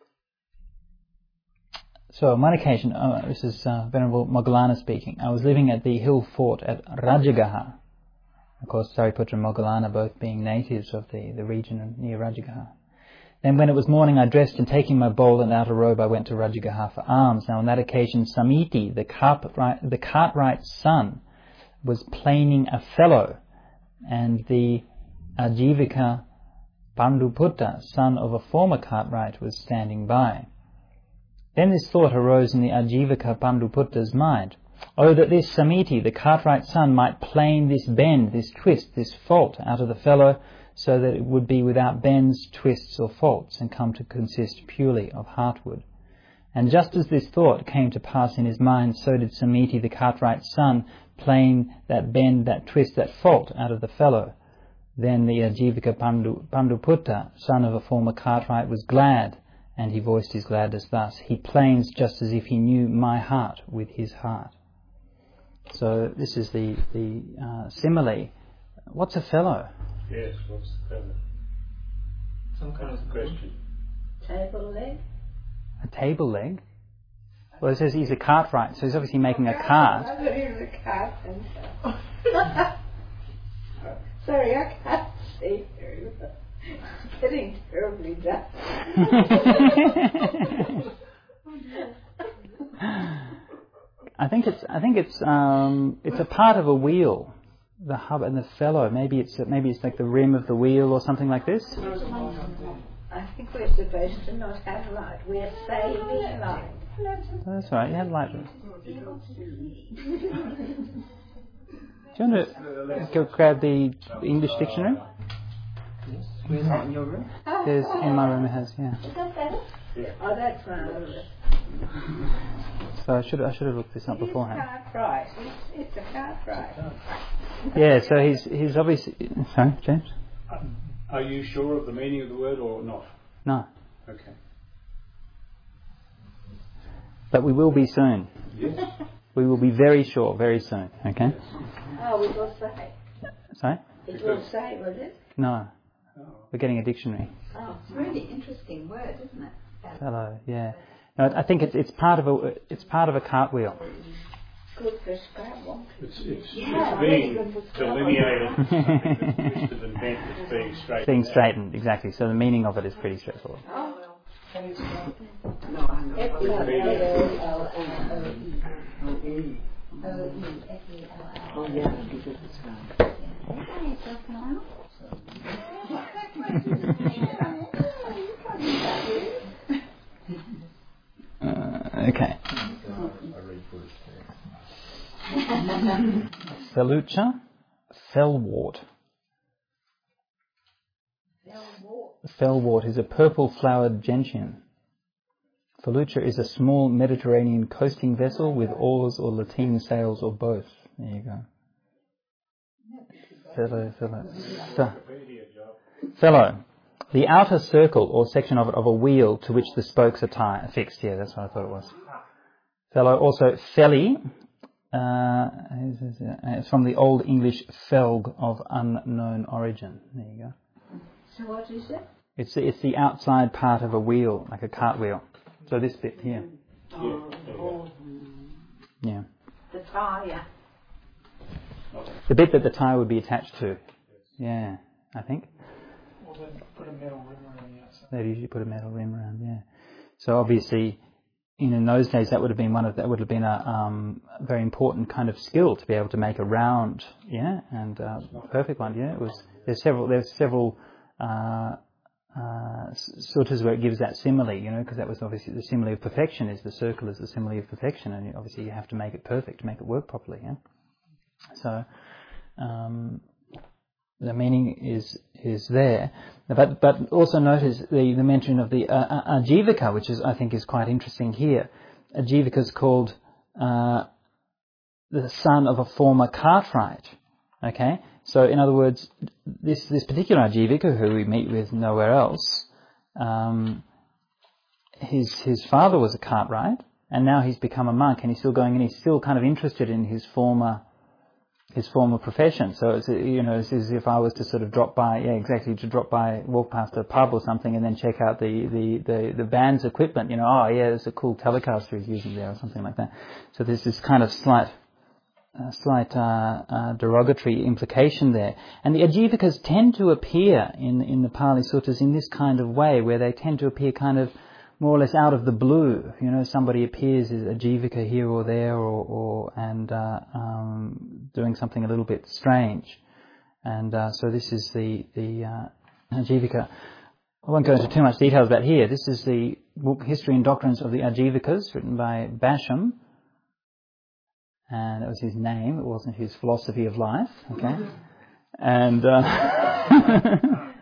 So on one occasion, uh, this is uh, Venerable Moggallana speaking, I was living at the hill fort at Rajagaha. Of course, Sariputta and Moggallana both being natives of the, the region near Rajagaha. Then when it was morning, I dressed, and taking my bowl and outer robe, I went to Rajagaha for alms. Now on that occasion, Samiti, the cartwright, the cartwright's son, was planing a fellow, and the Ajivika Panduputta, son of a former cartwright, was standing by. Then this thought arose in the Ajivika Panduputta's mind. Oh, that this Samiti, the cartwright's son, might plane this bend, this twist, this fault out of the fellow, so that it would be without bends, twists, or faults, and come to consist purely of heartwood. And just as this thought came to pass in his mind, so did Samiti, the cartwright's son, plane that bend, that twist, that fault out of the fellow. Then the Ajivika Pandu, Panduputta, son of a former cartwright, was glad, and he voiced his gladness thus: he planes just as if he knew my heart with his heart. So this is the, the uh, simile. What's a fellow? Yes, what's the fellow? Some kind of question. Table leg. A table leg? Well, it says he's a cartwright, so he's obviously making a cart. I thought he was a carpenter. Sorry, I can't see very well. It's getting terribly dark. I think it's I think it's um it's a part of a wheel, the hub and the fellow. Maybe it's maybe it's like the rim of the wheel or something like this. I think we're supposed to not have light. We're saving light. That's right, you have light. Do you want to go grab the English dictionary? Yes. Where's that in your room? There's, in my room it has, yeah. Is that better? Yeah. Oh, that's marvellous. So I should I should have looked this up It is beforehand. Cartwright. It's, it's a Cartwright. Yeah, so he's he's obviously sorry, James? Are you sure of the meaning of the word or not? No. Okay. But we will be soon. Yes. We will be very sure, very soon, okay? Oh, we will say. Sorry? It will say, will it? No. Oh. We're getting a dictionary. Oh, It's a really interesting word, isn't it? Fellow, yeah. No, I think it's it's part of a it's part of a cartwheel. good for Scrabble. It's, it's, Yeah, it's really being good for Scrabble. delineated, something that's twisted and bent as being straight. Being straightened, exactly. So the meaning of it is pretty straightforward. Oh, No, I know. F E L L E. Oh, E. O E F E L L. Oh, yeah, because it's round. Hey, so can Uh, okay. Felucha, fellwort. Fellwort is a purple-flowered gentian. Felucha is a small Mediterranean coasting vessel with oars or lateen sails or both. There you go. Fellow, fellow. Fe- fellow. The outer circle or section of it of a wheel to which the spokes are tie- fixed. Yeah, that's what I thought it was. Fellow. Also, felly. Uh, it's from the Old English felg of unknown origin. There you go. So what is it? It's it's the outside part of a wheel, like a cartwheel. So this bit here. Oh, oh. Yeah. The tyre. The bit that the tyre would be attached to. Yeah, I think. Or then put a metal rim around the outside. They usually put a metal rim around, yeah. So obviously, in, in those days, that would have been one of that would have been a um, very important kind of skill to be able to make a round, yeah, and uh, perfect one, yeah. It was there's several there's several uh, uh, sutras where it gives that simile, you know, because that was obviously the simile of perfection is the circle is the simile of perfection, and obviously you have to make it perfect to make it work properly, yeah. So. Um, The meaning is is there, but but also notice the, the mention of the uh, Ajivika, which is I think is quite interesting here. Ajivika is called uh, the son of a former cartwright. Okay, so in other words, this this particular Ajivika, who we meet with nowhere else, um, his his father was a cartwright, and now he's become a monk, and he's still going, and he's still kind of interested in his former. his former profession. So it's, you know, it's as if I was to sort of drop by, yeah, exactly, to drop by, walk past a pub or something and then check out the, the, the, the band's equipment, you know, oh yeah, there's a cool Telecaster he's using there or something like that. So there's this kind of slight, uh, slight, uh, uh, derogatory implication there. And the Ajivikas tend to appear in, in the Pali Sutras in this kind of way, where they tend to appear kind of more or less out of the blue. You know, somebody appears as a Jivika here or there, or, or and uh, um, doing something a little bit strange. And uh, so this is the the uh, Ajivika. I won't go into too much details about here. This is the book History and Doctrines of the Ajivikas, written by Basham, and that was his name. It wasn't his philosophy of life. Okay, and. Uh,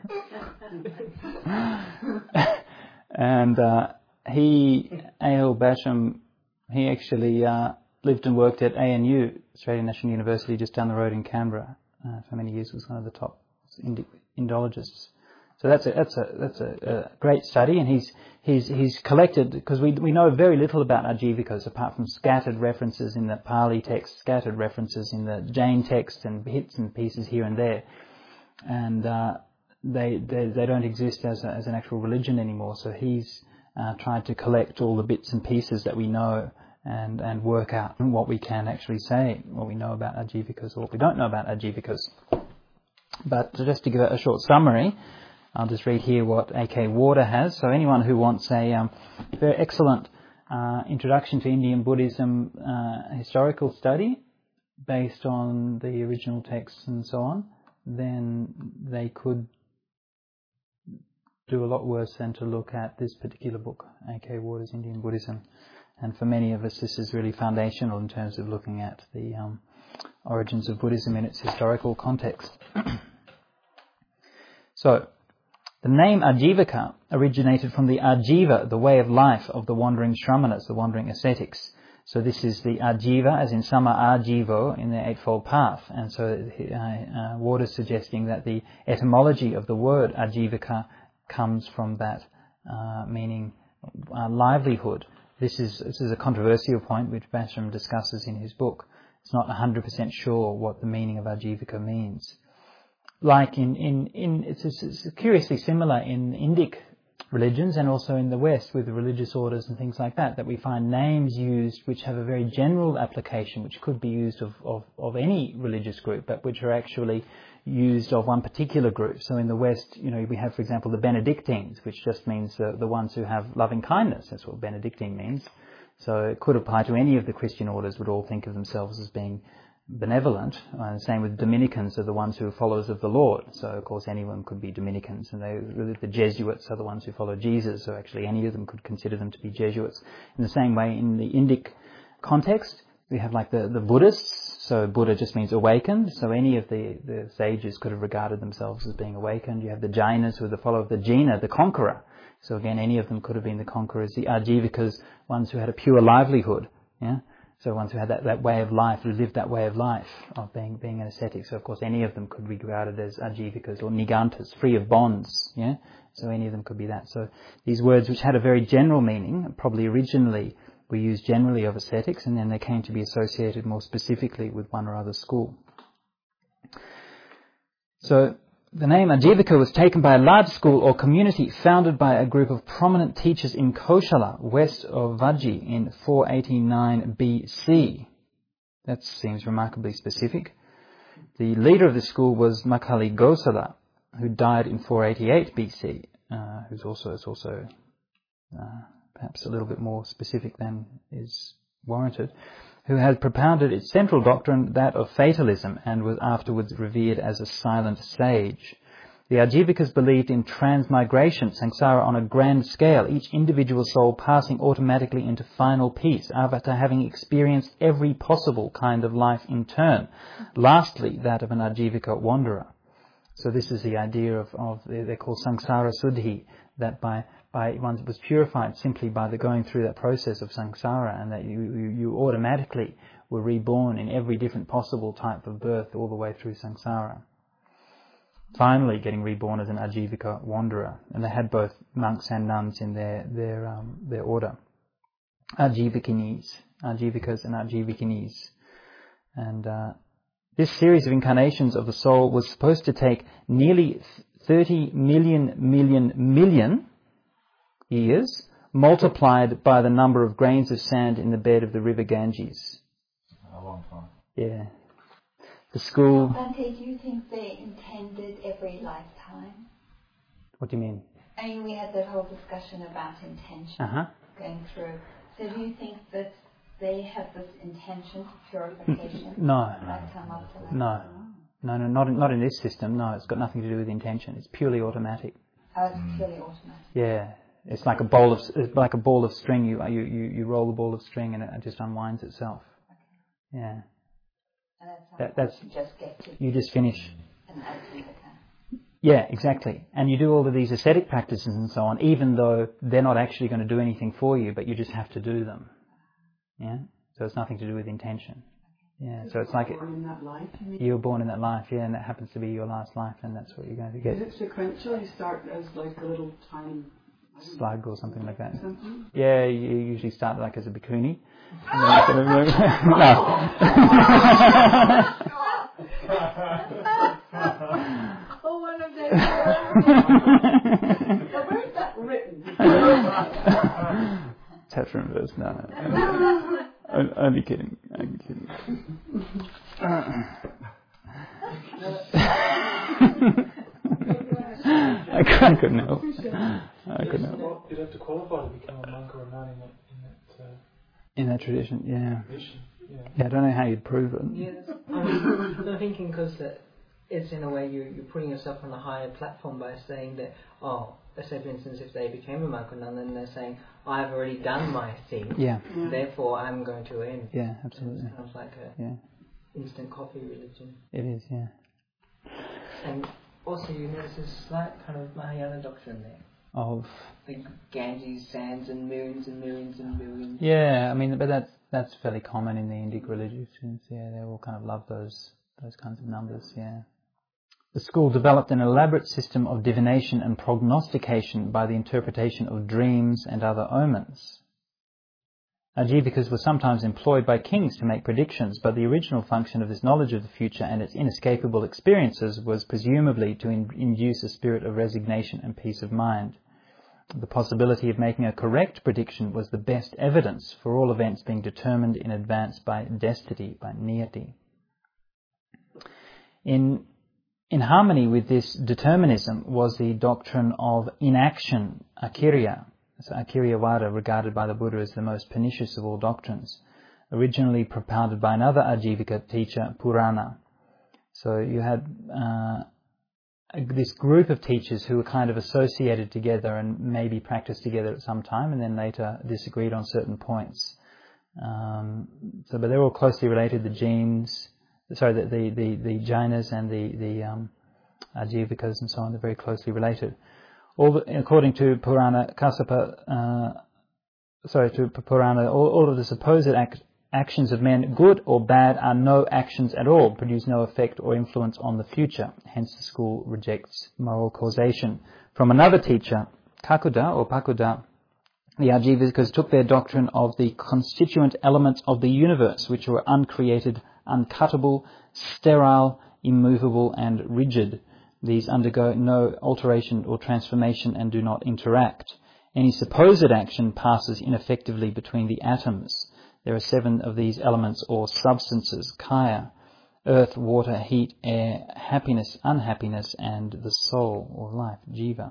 And uh, he, A L Basham, he actually uh, lived and worked at A N U, Australian National University, just down the road in Canberra. Uh, for many years, was one of the top Indi- Indologists. So that's a that's a that's a, a great study, and he's he's he's collected, because we we know very little about Ajivikas apart from scattered references in the Pali text, scattered references in the Jain text, and bits and pieces here and there, and. Uh, They, they they don't exist as a, as an actual religion anymore. So he's uh, tried to collect all the bits and pieces that we know and, and work out what we can actually say, what we know about Ajivikas or what we don't know about Ajivikas. But just to give a, a short summary, I'll just read here what A K Warder has. So anyone who wants a um, very excellent uh, introduction to Indian Buddhism uh, historical study based on the original texts and so on, then they could do a lot worse than to look at this particular book, A K Waters, Indian Buddhism. And for many of us, this is really foundational in terms of looking at the um, origins of Buddhism in its historical context. So, the name Ajivaka originated from the Ajiva, the way of life of the wandering Shramanas, the wandering ascetics. So this is the Ajiva, as in Sama Ajivo, in the Eightfold Path. And so uh, uh, Waters suggesting that the etymology of the word Ajivaka comes from that uh, meaning uh, livelihood. This is this is a controversial point which Basham discusses in his book. It's not one hundred percent sure what the meaning of Ajivaka means. Like in, in, in it's, it's curiously similar in Indic religions and also in the West with the religious orders and things like that, that we find names used which have a very general application, which could be used of, of, of any religious group, but which are actually used of one particular group. So in the West, you know, we have, for example, the Benedictines, which just means the, the ones who have loving kindness. That's what Benedictine means. So it could apply to any of the Christian orders, would all think of themselves as being benevolent. Uh, same with Dominicans, are the ones who are followers of the Lord. So of course anyone could be Dominicans, and they, the Jesuits are the ones who follow Jesus. So actually any of them could consider them to be Jesuits. In the same way, in the Indic context, we have like the, the Buddhists. So Buddha just means awakened. So any of the, the sages could have regarded themselves as being awakened. You have the Jainas, who are the follower of the Jina, the conqueror. So again, any of them could have been the conquerors. The Ajivikas, ones who had a pure livelihood. Yeah. So ones who had that, that way of life, who lived that way of life of being being an ascetic. So of course any of them could be regarded as Ajivikas or Nigantas, free of bonds. Yeah. So any of them could be that. So these words, which had a very general meaning, probably originally were used generally of ascetics, and then they came to be associated more specifically with one or other school. So the name Ajivaka was taken by a large school or community founded by a group of prominent teachers in Koshala, west of Vajji, in four eighty-nine B C. That seems remarkably specific. The leader of the school was Makali Gosala, who died in four eighty-eight B C, uh, who's also is also uh, perhaps a little bit more specific than is warranted, who had propounded its central doctrine, that of fatalism, and was afterwards revered as a silent sage. The Ajivikas believed in transmigration, samsara, on a grand scale, each individual soul passing automatically into final peace after having experienced every possible kind of life in turn. Lastly, that of an Ajivika wanderer. So this is the idea of, of they're called samsara suddhi, that by by one was purified simply by the going through that process of samsara, and that you, you, you automatically were reborn in every different possible type of birth all the way through samsara. Finally getting reborn as an Ajivika wanderer. And they had both monks and nuns in their their um, their order. Ajivikinis, Ajivikas and Ajivikinis. And uh, this series of incarnations of the soul was supposed to take nearly thirty million million million years, multiplied by the number of grains of sand in the bed of the river Ganges. A long time. Yeah. The school... Bhante, do you think they intended every lifetime? What do you mean? I mean, we had that whole discussion about intention Uh-huh. going through. So do you think that they have this intention for purification? No. Lifetime after lifetime? No. No, no, not in, not in this system. No, it's got nothing to do with intention. It's purely automatic. Oh, it's purely automatic. Yeah. It's like a bowl of it's like a ball of string. You you you, you roll the ball of string and it just unwinds itself. Okay. Yeah. And that's, That, that's you just get to you just finish. an Ajivika. Yeah, exactly. And you do all of these ascetic practices and so on, even though they're not actually going to do anything for you, but you just have to do them. Yeah. So it's nothing to do with intention. Yeah. So it's like it, born in that life, you mean? you were born in that life, yeah, and that happens to be your last life, and that's what you're going to get. Is it sequential? You start as like a little tiny Slug or something like that. something? Yeah, you usually start like as a bhikkhuni. And then you sort of move- no. Oh, one of them. So where's that written? Chapter and verse, no, no. I'm only kidding, I'm kidding. I couldn't, I couldn't help. I couldn't help. You'd have to qualify to become a monk or a nun in that, in that uh, In that tradition, yeah. tradition. Yeah. Yeah, I don't know how you'd prove it. Yes, I'm, I'm thinking because it's in a way you, you're putting yourself on a higher platform by saying that, oh, let's say for instance, if they became a monk or nun, then they're saying, I've already done my thing, Yeah. Yeah. therefore I'm going to end. Yeah, absolutely. It sounds like a Yeah, instant coffee religion. it is. Yeah. And also you notice a slight kind of Mahayana doctrine there. Of. The Ganges sands and millions and millions and millions. Yeah, I mean, but that's that's fairly common in the Indic religions. Yeah, they all kind of love those those kinds of numbers. Yeah. The school developed an elaborate system of divination and prognostication by the interpretation of dreams and other omens. Ajivikas were sometimes employed by kings to make predictions, but the original function of this knowledge of the future and its inescapable experiences was presumably to in- induce a spirit of resignation and peace of mind. The possibility of making a correct prediction was the best evidence for all events being determined in advance by destiny, by niyati. In In harmony with this determinism was the doctrine of inaction, akirya. So Akiryavada, regarded by the Buddha as the most pernicious of all doctrines, originally propounded by another Ajivika teacher, Purana. So you had uh, this group of teachers who were kind of associated together and maybe practiced together at some time, and then later disagreed on certain points. Um, so, but they're all closely related. The Jains, sorry, the the the, the Jainas and the the um, Ajivikas and so on, they're very closely related. All the, according to Purana Kassapa, uh, sorry, to Purana, all, all of the supposed act, actions of men, good or bad, are no actions at all, produce no effect or influence on the future. Hence the school rejects moral causation. From another teacher, Kakuda or Pakuda, the Ajivikas took their doctrine of the constituent elements of the universe, which were uncreated, uncuttable, sterile, immovable, and rigid. These undergo no alteration or transformation and do not interact. Any supposed action passes ineffectively between the atoms. There are seven of these elements or substances: kaya, earth, water, heat, air, happiness, unhappiness, and the soul or life, jiva.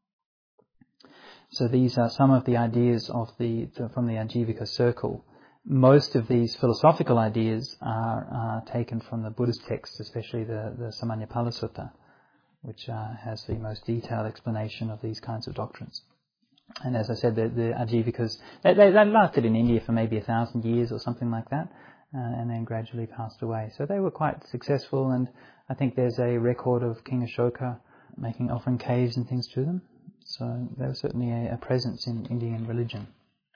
So these are some of the ideas of the from the Ajivika circle. Most of these philosophical ideas are uh, taken from the Buddhist texts, especially the, the Samannapala Sutta, which uh, has the most detailed explanation of these kinds of doctrines. And as I said, the, the Ajivikas, they, they, they lasted in India for maybe a thousand years or something like that, uh, and then gradually passed away. So they were quite successful, and I think there's a record of King Ashoka making offering caves and things to them. So they were certainly a, a presence in Indian religion.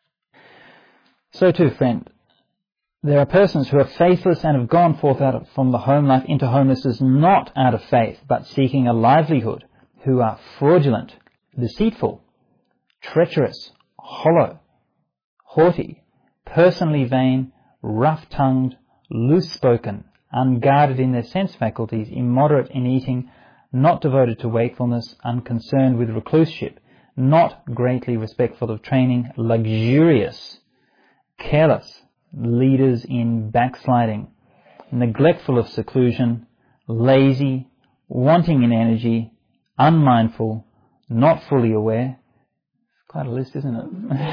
So too, friend, there are persons who are faithless and have gone forth out of, from the home life into homelessness not out of faith, but seeking a livelihood, who are fraudulent, deceitful, treacherous, hollow, haughty, personally vain, rough-tongued, loose-spoken, unguarded in their sense faculties, immoderate in eating, not devoted to wakefulness, unconcerned with recluseship, not greatly respectful of training, luxurious, careless, leaders in backsliding, neglectful of seclusion, lazy, wanting in energy, unmindful, not fully aware. Quite a list, isn't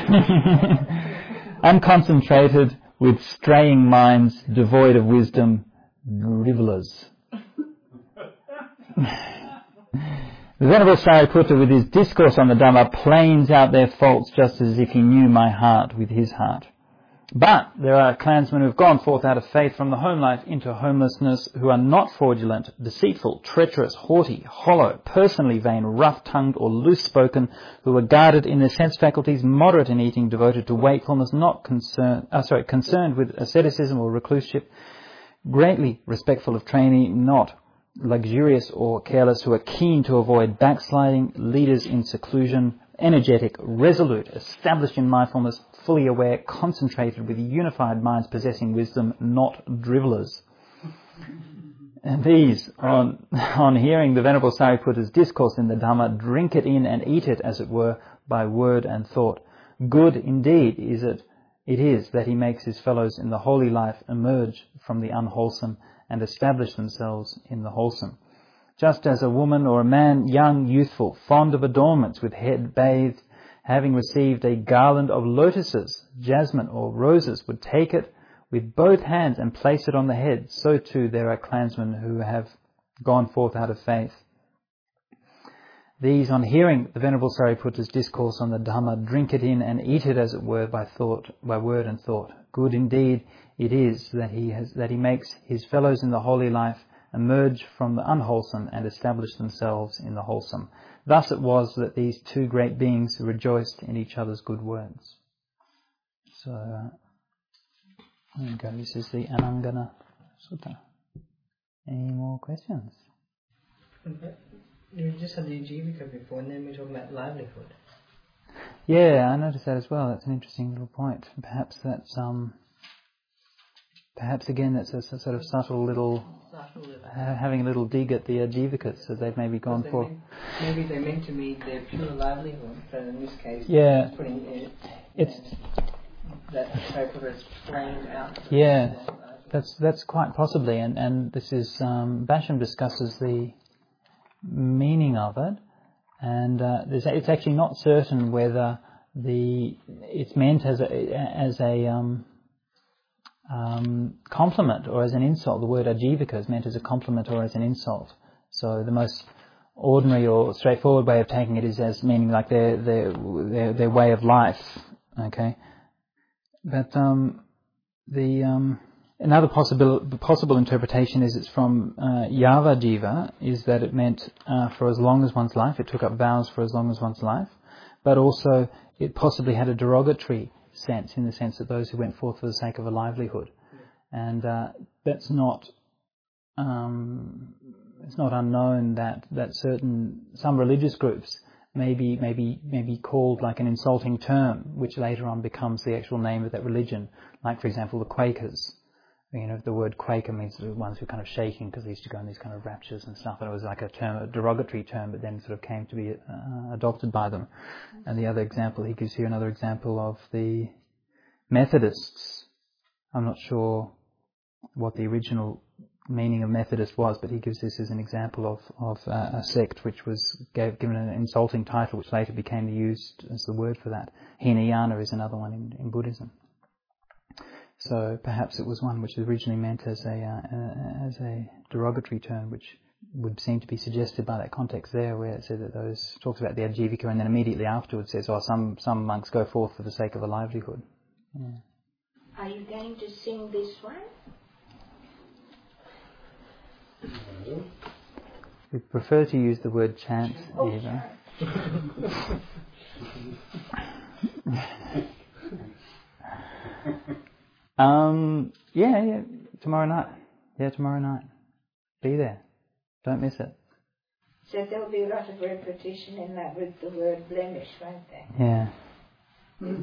it? Unconcentrated, with straying minds, devoid of wisdom, drivellers. The Venerable Sariputta, with his discourse on the Dhamma, planes out their faults just as if he knew my heart with his heart. But there are clansmen who have gone forth out of faith from the home life into homelessness, who are not fraudulent, deceitful, treacherous, haughty, hollow, personally vain, rough-tongued or loose-spoken, who are guarded in their sense faculties, moderate in eating, devoted to wakefulness, not concerned, uh, sorry, concerned with asceticism or recluseship, greatly respectful of training, not luxurious or careless, who are keen to avoid backsliding, leaders in seclusion, energetic, resolute, established in mindfulness, fully aware, concentrated with unified minds, possessing wisdom, not drivellers. And these, on, on hearing the Venerable Sariputta's discourse in the Dhamma, drink it in and eat it, as it were, by word and thought. Good indeed is it, it is that he makes his fellows in the holy life emerge from the unwholesome and establish themselves in the wholesome. Just as a woman or a man, young, youthful, fond of adornments, with head bathed, having received a garland of lotuses, jasmine or roses, would take it with both hands and place it on the head, so too there are clansmen who have gone forth out of faith. These, on hearing the Venerable Sariputta's discourse on the Dhamma, drink it in and eat it, as it were, by thought, by word and thought. Good indeed it is that he has, that he makes his fellows in the holy life emerge from the unwholesome and establish themselves in the wholesome. Thus it was that these two great beings rejoiced in each other's good words. So, uh, there you go. This is the Anangana Sutta. Any more questions? You just had the Jivika before, and then we talked about livelihood. Yeah, I noticed that as well. That's an interesting little point. Perhaps that's um. Perhaps again that's a, a sort of subtle little, Subtle little. uh, having a little dig at the uh, Jivikas, so they've maybe gone They for. meant- maybe they meant to mean their pure livelihood, but in this case, Yeah. putting it, It's that Sariputta is playing out. Yeah. That's that's quite possibly, and and this is um, Basham discusses the meaning of it, and uh, there's, it's actually not certain whether the it's meant as a as a um, um, compliment or as an insult. The word ajivika is meant as a compliment or as an insult. So the most ordinary or straightforward way of taking it is as meaning like their their their, their way of life. Okay, but um, the um, Another possible possible interpretation is it's from uh, Yava Jiva, is that it meant uh, for as long as one's life, it took up vows for as long as one's life, but also it possibly had a derogatory sense, in the sense that those who went forth for the sake of a livelihood. And uh, that's not, um, it's not unknown that, that certain, some religious groups may be, may be, may be called like an insulting term, which later on becomes the actual name of that religion, like for example the Quakers. You know, the word Quaker means the ones who are kind of shaking, because they used to go in these kind of raptures and stuff, and it was like a term, a derogatory term, but then sort of came to be uh, adopted by them. And the other example, he gives here another example of the Methodists. I'm not sure what the original meaning of Methodist was, but he gives this as an example of, of uh, a sect which was gave, given an insulting title, which later became used as the word for that. Hinayana is another one in, in Buddhism. So perhaps it was one which was originally meant as a uh, as a derogatory term, which would seem to be suggested by that context there, where it said that those talks about the ajivika, and then immediately afterwards says, "Oh, some some monks go forth for the sake of a livelihood." Yeah. Are you going to sing this one? No. We prefer to use the word chant, Oh, Eva. Um, yeah, yeah, tomorrow night. Yeah, tomorrow night. Be there. Don't miss it. So there'll be a lot of repetition in that with the word blemish, won't there? Yeah. Mm.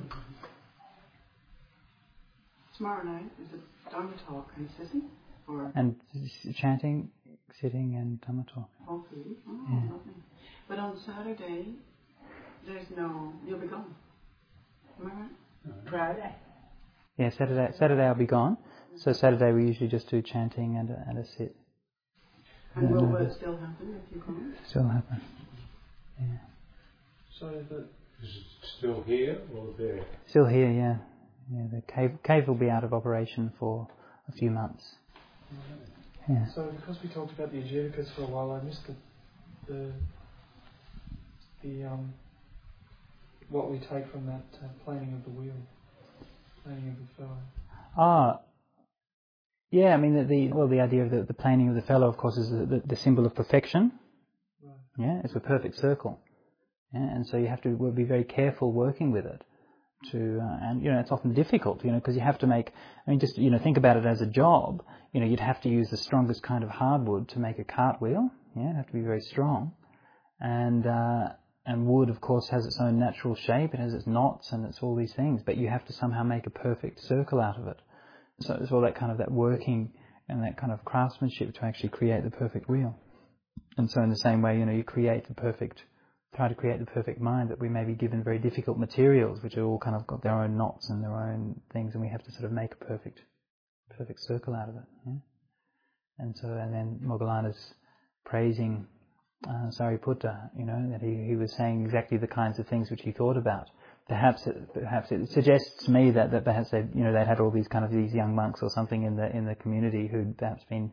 Tomorrow night, is it Dhamma talk and sitting? Or And chanting, sitting and Dhamma talk. all three? Oh, Yeah. lovely. But on Saturday, there's no, you'll be gone. Am I right? Friday. Yeah, Saturday Saturday I'll be gone. So Saturday we usually just do chanting and a, and a sit. And Yeah, will no, it this- still happen if you come? Still happen. Yeah. So the Is it still here or there? Still here, yeah. Yeah, the cave cave will be out of operation for a few months. Yeah. so because we talked about the Ajivikas for a while, I missed the the the um what we take from that uh, planing of the wheel, planing of the fellow. Ah, yeah. I mean, the, the well, the idea of the, the planing of the fellow, of course, is the, the, the symbol of perfection. Right. Yeah, it's a perfect circle. Yeah, and so you have to be very careful working with it. To uh, and you know, it's often difficult, you know, because you have to make. I mean, just you know, think about it as a job. You know, you'd have to use the strongest kind of hardwood to make a cartwheel. Yeah, it'd have to be very strong, and. Uh, And wood, of course, has its own natural shape. It has its knots and it's all these things. But you have to somehow make a perfect circle out of it. So it's all that kind of that working and that kind of craftsmanship to actually create the perfect wheel. And so in the same way, you know, you create the perfect, try to create the perfect mind, that we may be given very difficult materials, which are all kind of got their own knots and their own things, and we have to sort of make a perfect, perfect circle out of it. Yeah? And so, and then Moggallana's praising Uh, Sariputta, you know, that he, he was saying exactly the kinds of things which he thought about. Perhaps it, perhaps it suggests to me that, that perhaps they, you know, they had all these kind of these young monks or something in the in the community who'd perhaps been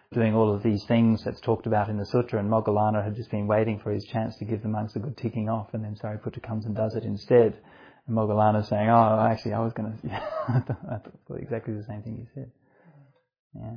doing all of these things that's talked about in the sutra, and Moggallana had just been waiting for his chance to give the monks a good ticking off, and then Sariputta comes and does it instead. And Moggallana's saying, oh, actually, I was going to... I thought exactly the same thing you said. Yeah.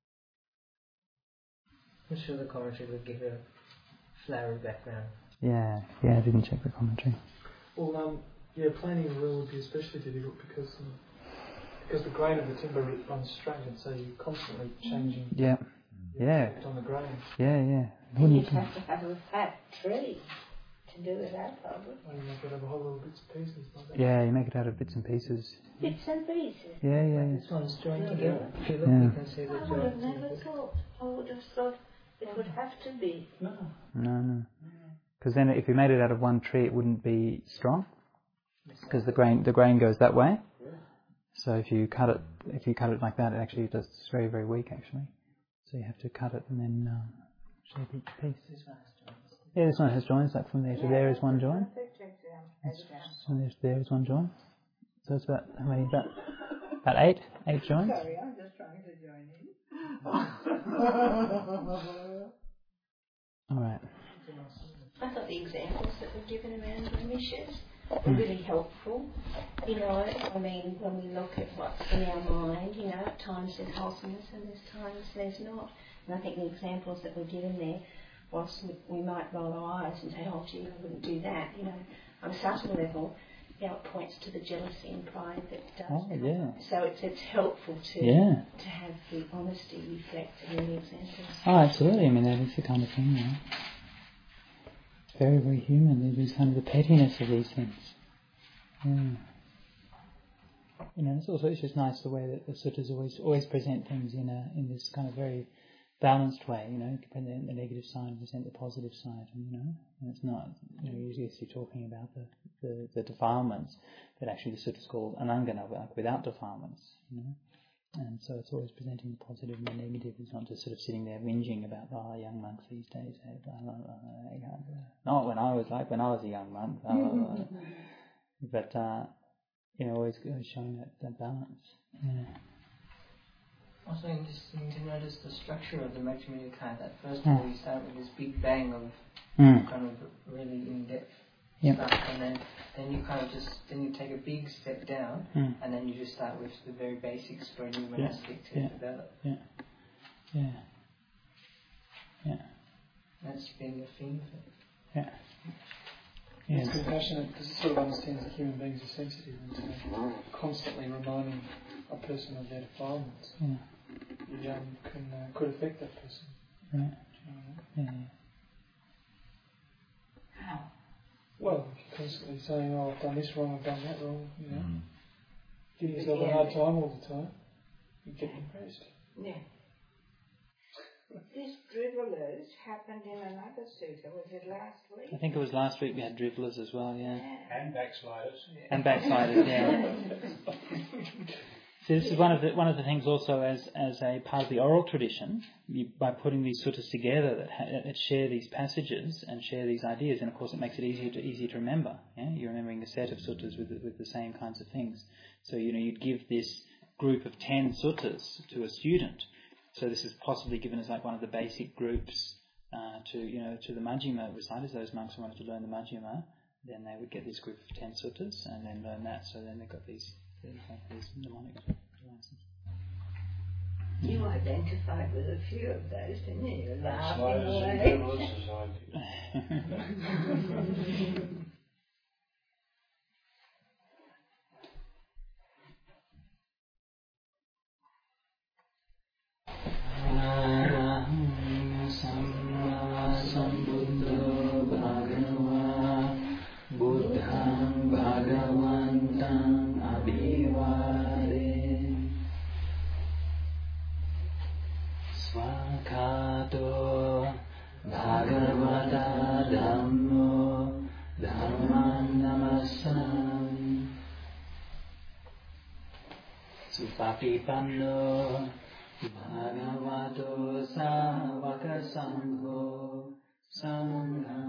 I'm sure the commentary would give a flowery background. Yeah, yeah, I didn't check the commentary. Well, um, yeah, planing a wheel would be especially difficult because um, because the grain of the timber runs straight, and so you're constantly changing. Yeah, yeah. On the grain. Yeah, yeah. And you'd have to have a fat tree to do it that problem. Well, you make it out of whole little bits and pieces. Like that. Yeah, you make it out of bits and pieces. Bits and pieces. Yeah, yeah. This one's joined together. If you look, Yeah. you can see the I would joint. have never thought. I would have thought it would have to be. No. No, no. Because then if you made it out of one tree, it wouldn't be strong. Because the grain, the grain goes that way. So if you cut it, if you cut it like that, it actually does. It's very, very weak actually. So you have to cut it and then um, shape each piece. Yeah, this one has joins. Like from there to there is one join. From there to there is one join. So it's about how many? About about eight, eight joins. Sorry, I'm just trying to join in. All right. I thought the examples that were given around blemishes were really helpful. You know, I mean, when we look at what's in our mind, you know, at times there's wholesomeness and there's times there's not. And I think the examples that were given there, whilst we, we might roll our eyes and say, oh gee, I wouldn't do that, you know, on a subtle level, you know, it points to the jealousy and pride that does Oh, come yeah. up. So it's, it's helpful to Yeah. to have the honesty reflected in the examples. Oh, absolutely. I mean, that is the kind of thing, you know. Very, very human. There's kind of the pettiness of these things. Yeah. You know, it's also it's just nice the way that the sutras always always present things in a in this kind of very balanced way. You know, present the negative side, present the positive side, and you know, and it's not. You know, usually you're talking about the, the, the defilements, but actually the sutra's called anangana, like without defilements. You know. And so it's always presenting the positive and the negative. It's not just sort of sitting there whinging about, oh, young monks these days. Blah, blah, blah, blah. Not when I was like when I was a young monk. Blah, blah, blah. But, uh, you know, always showing that, that balance. Yeah. Also interesting to notice the structure of the Majjhima Nikaya. That first of all, you start with this big bang of Mm. kind of really in-depth Yep. stuff, and then, then you kind of just then you take a big step down, Mm. and then you just start with the very basics for a new monastic to Yeah. develop. Yeah. Yeah. Yeah. That's been the theme of it. Yeah. It's Yeah. compassionate because it sort of understands that human beings are sensitive, and so constantly reminding a person of their defilements Yeah. it, um, can uh, could affect that person. Right. Do you know what I mean? Yeah. Well, if you're constantly saying, oh, I've done this wrong, I've done that wrong, you know, Mm. giving yourself a hard time all the time, you get depressed. Yeah. These dribblers happened in another sutta. Was it last week? I think it was last week we had dribblers as well, yeah. And backsliders. And backsliders, yeah. So this is one of the one of the things also as as a part of the oral tradition, you, by putting these suttas together that, ha, that share these passages and share these ideas, and of course it makes it easier to easier to remember. Yeah? You're remembering a set of suttas with the, with the same kinds of things. So you know you'd give this group of ten suttas to a student. So this is possibly given as like one of the basic groups uh, to you know to the Majjhima reciters. Those monks who wanted to learn the Majjhima, then they would get this group of ten suttas and then learn that. So then they've got these. These mnemonic devices. You identified with a few of those, didn't you? You're laughing Backsliders and away. dribblers as I did. Swakato Bhagavata Dhammo Dhamman Namasam Supapipanno Bhagavato Savaka Sangho Sangham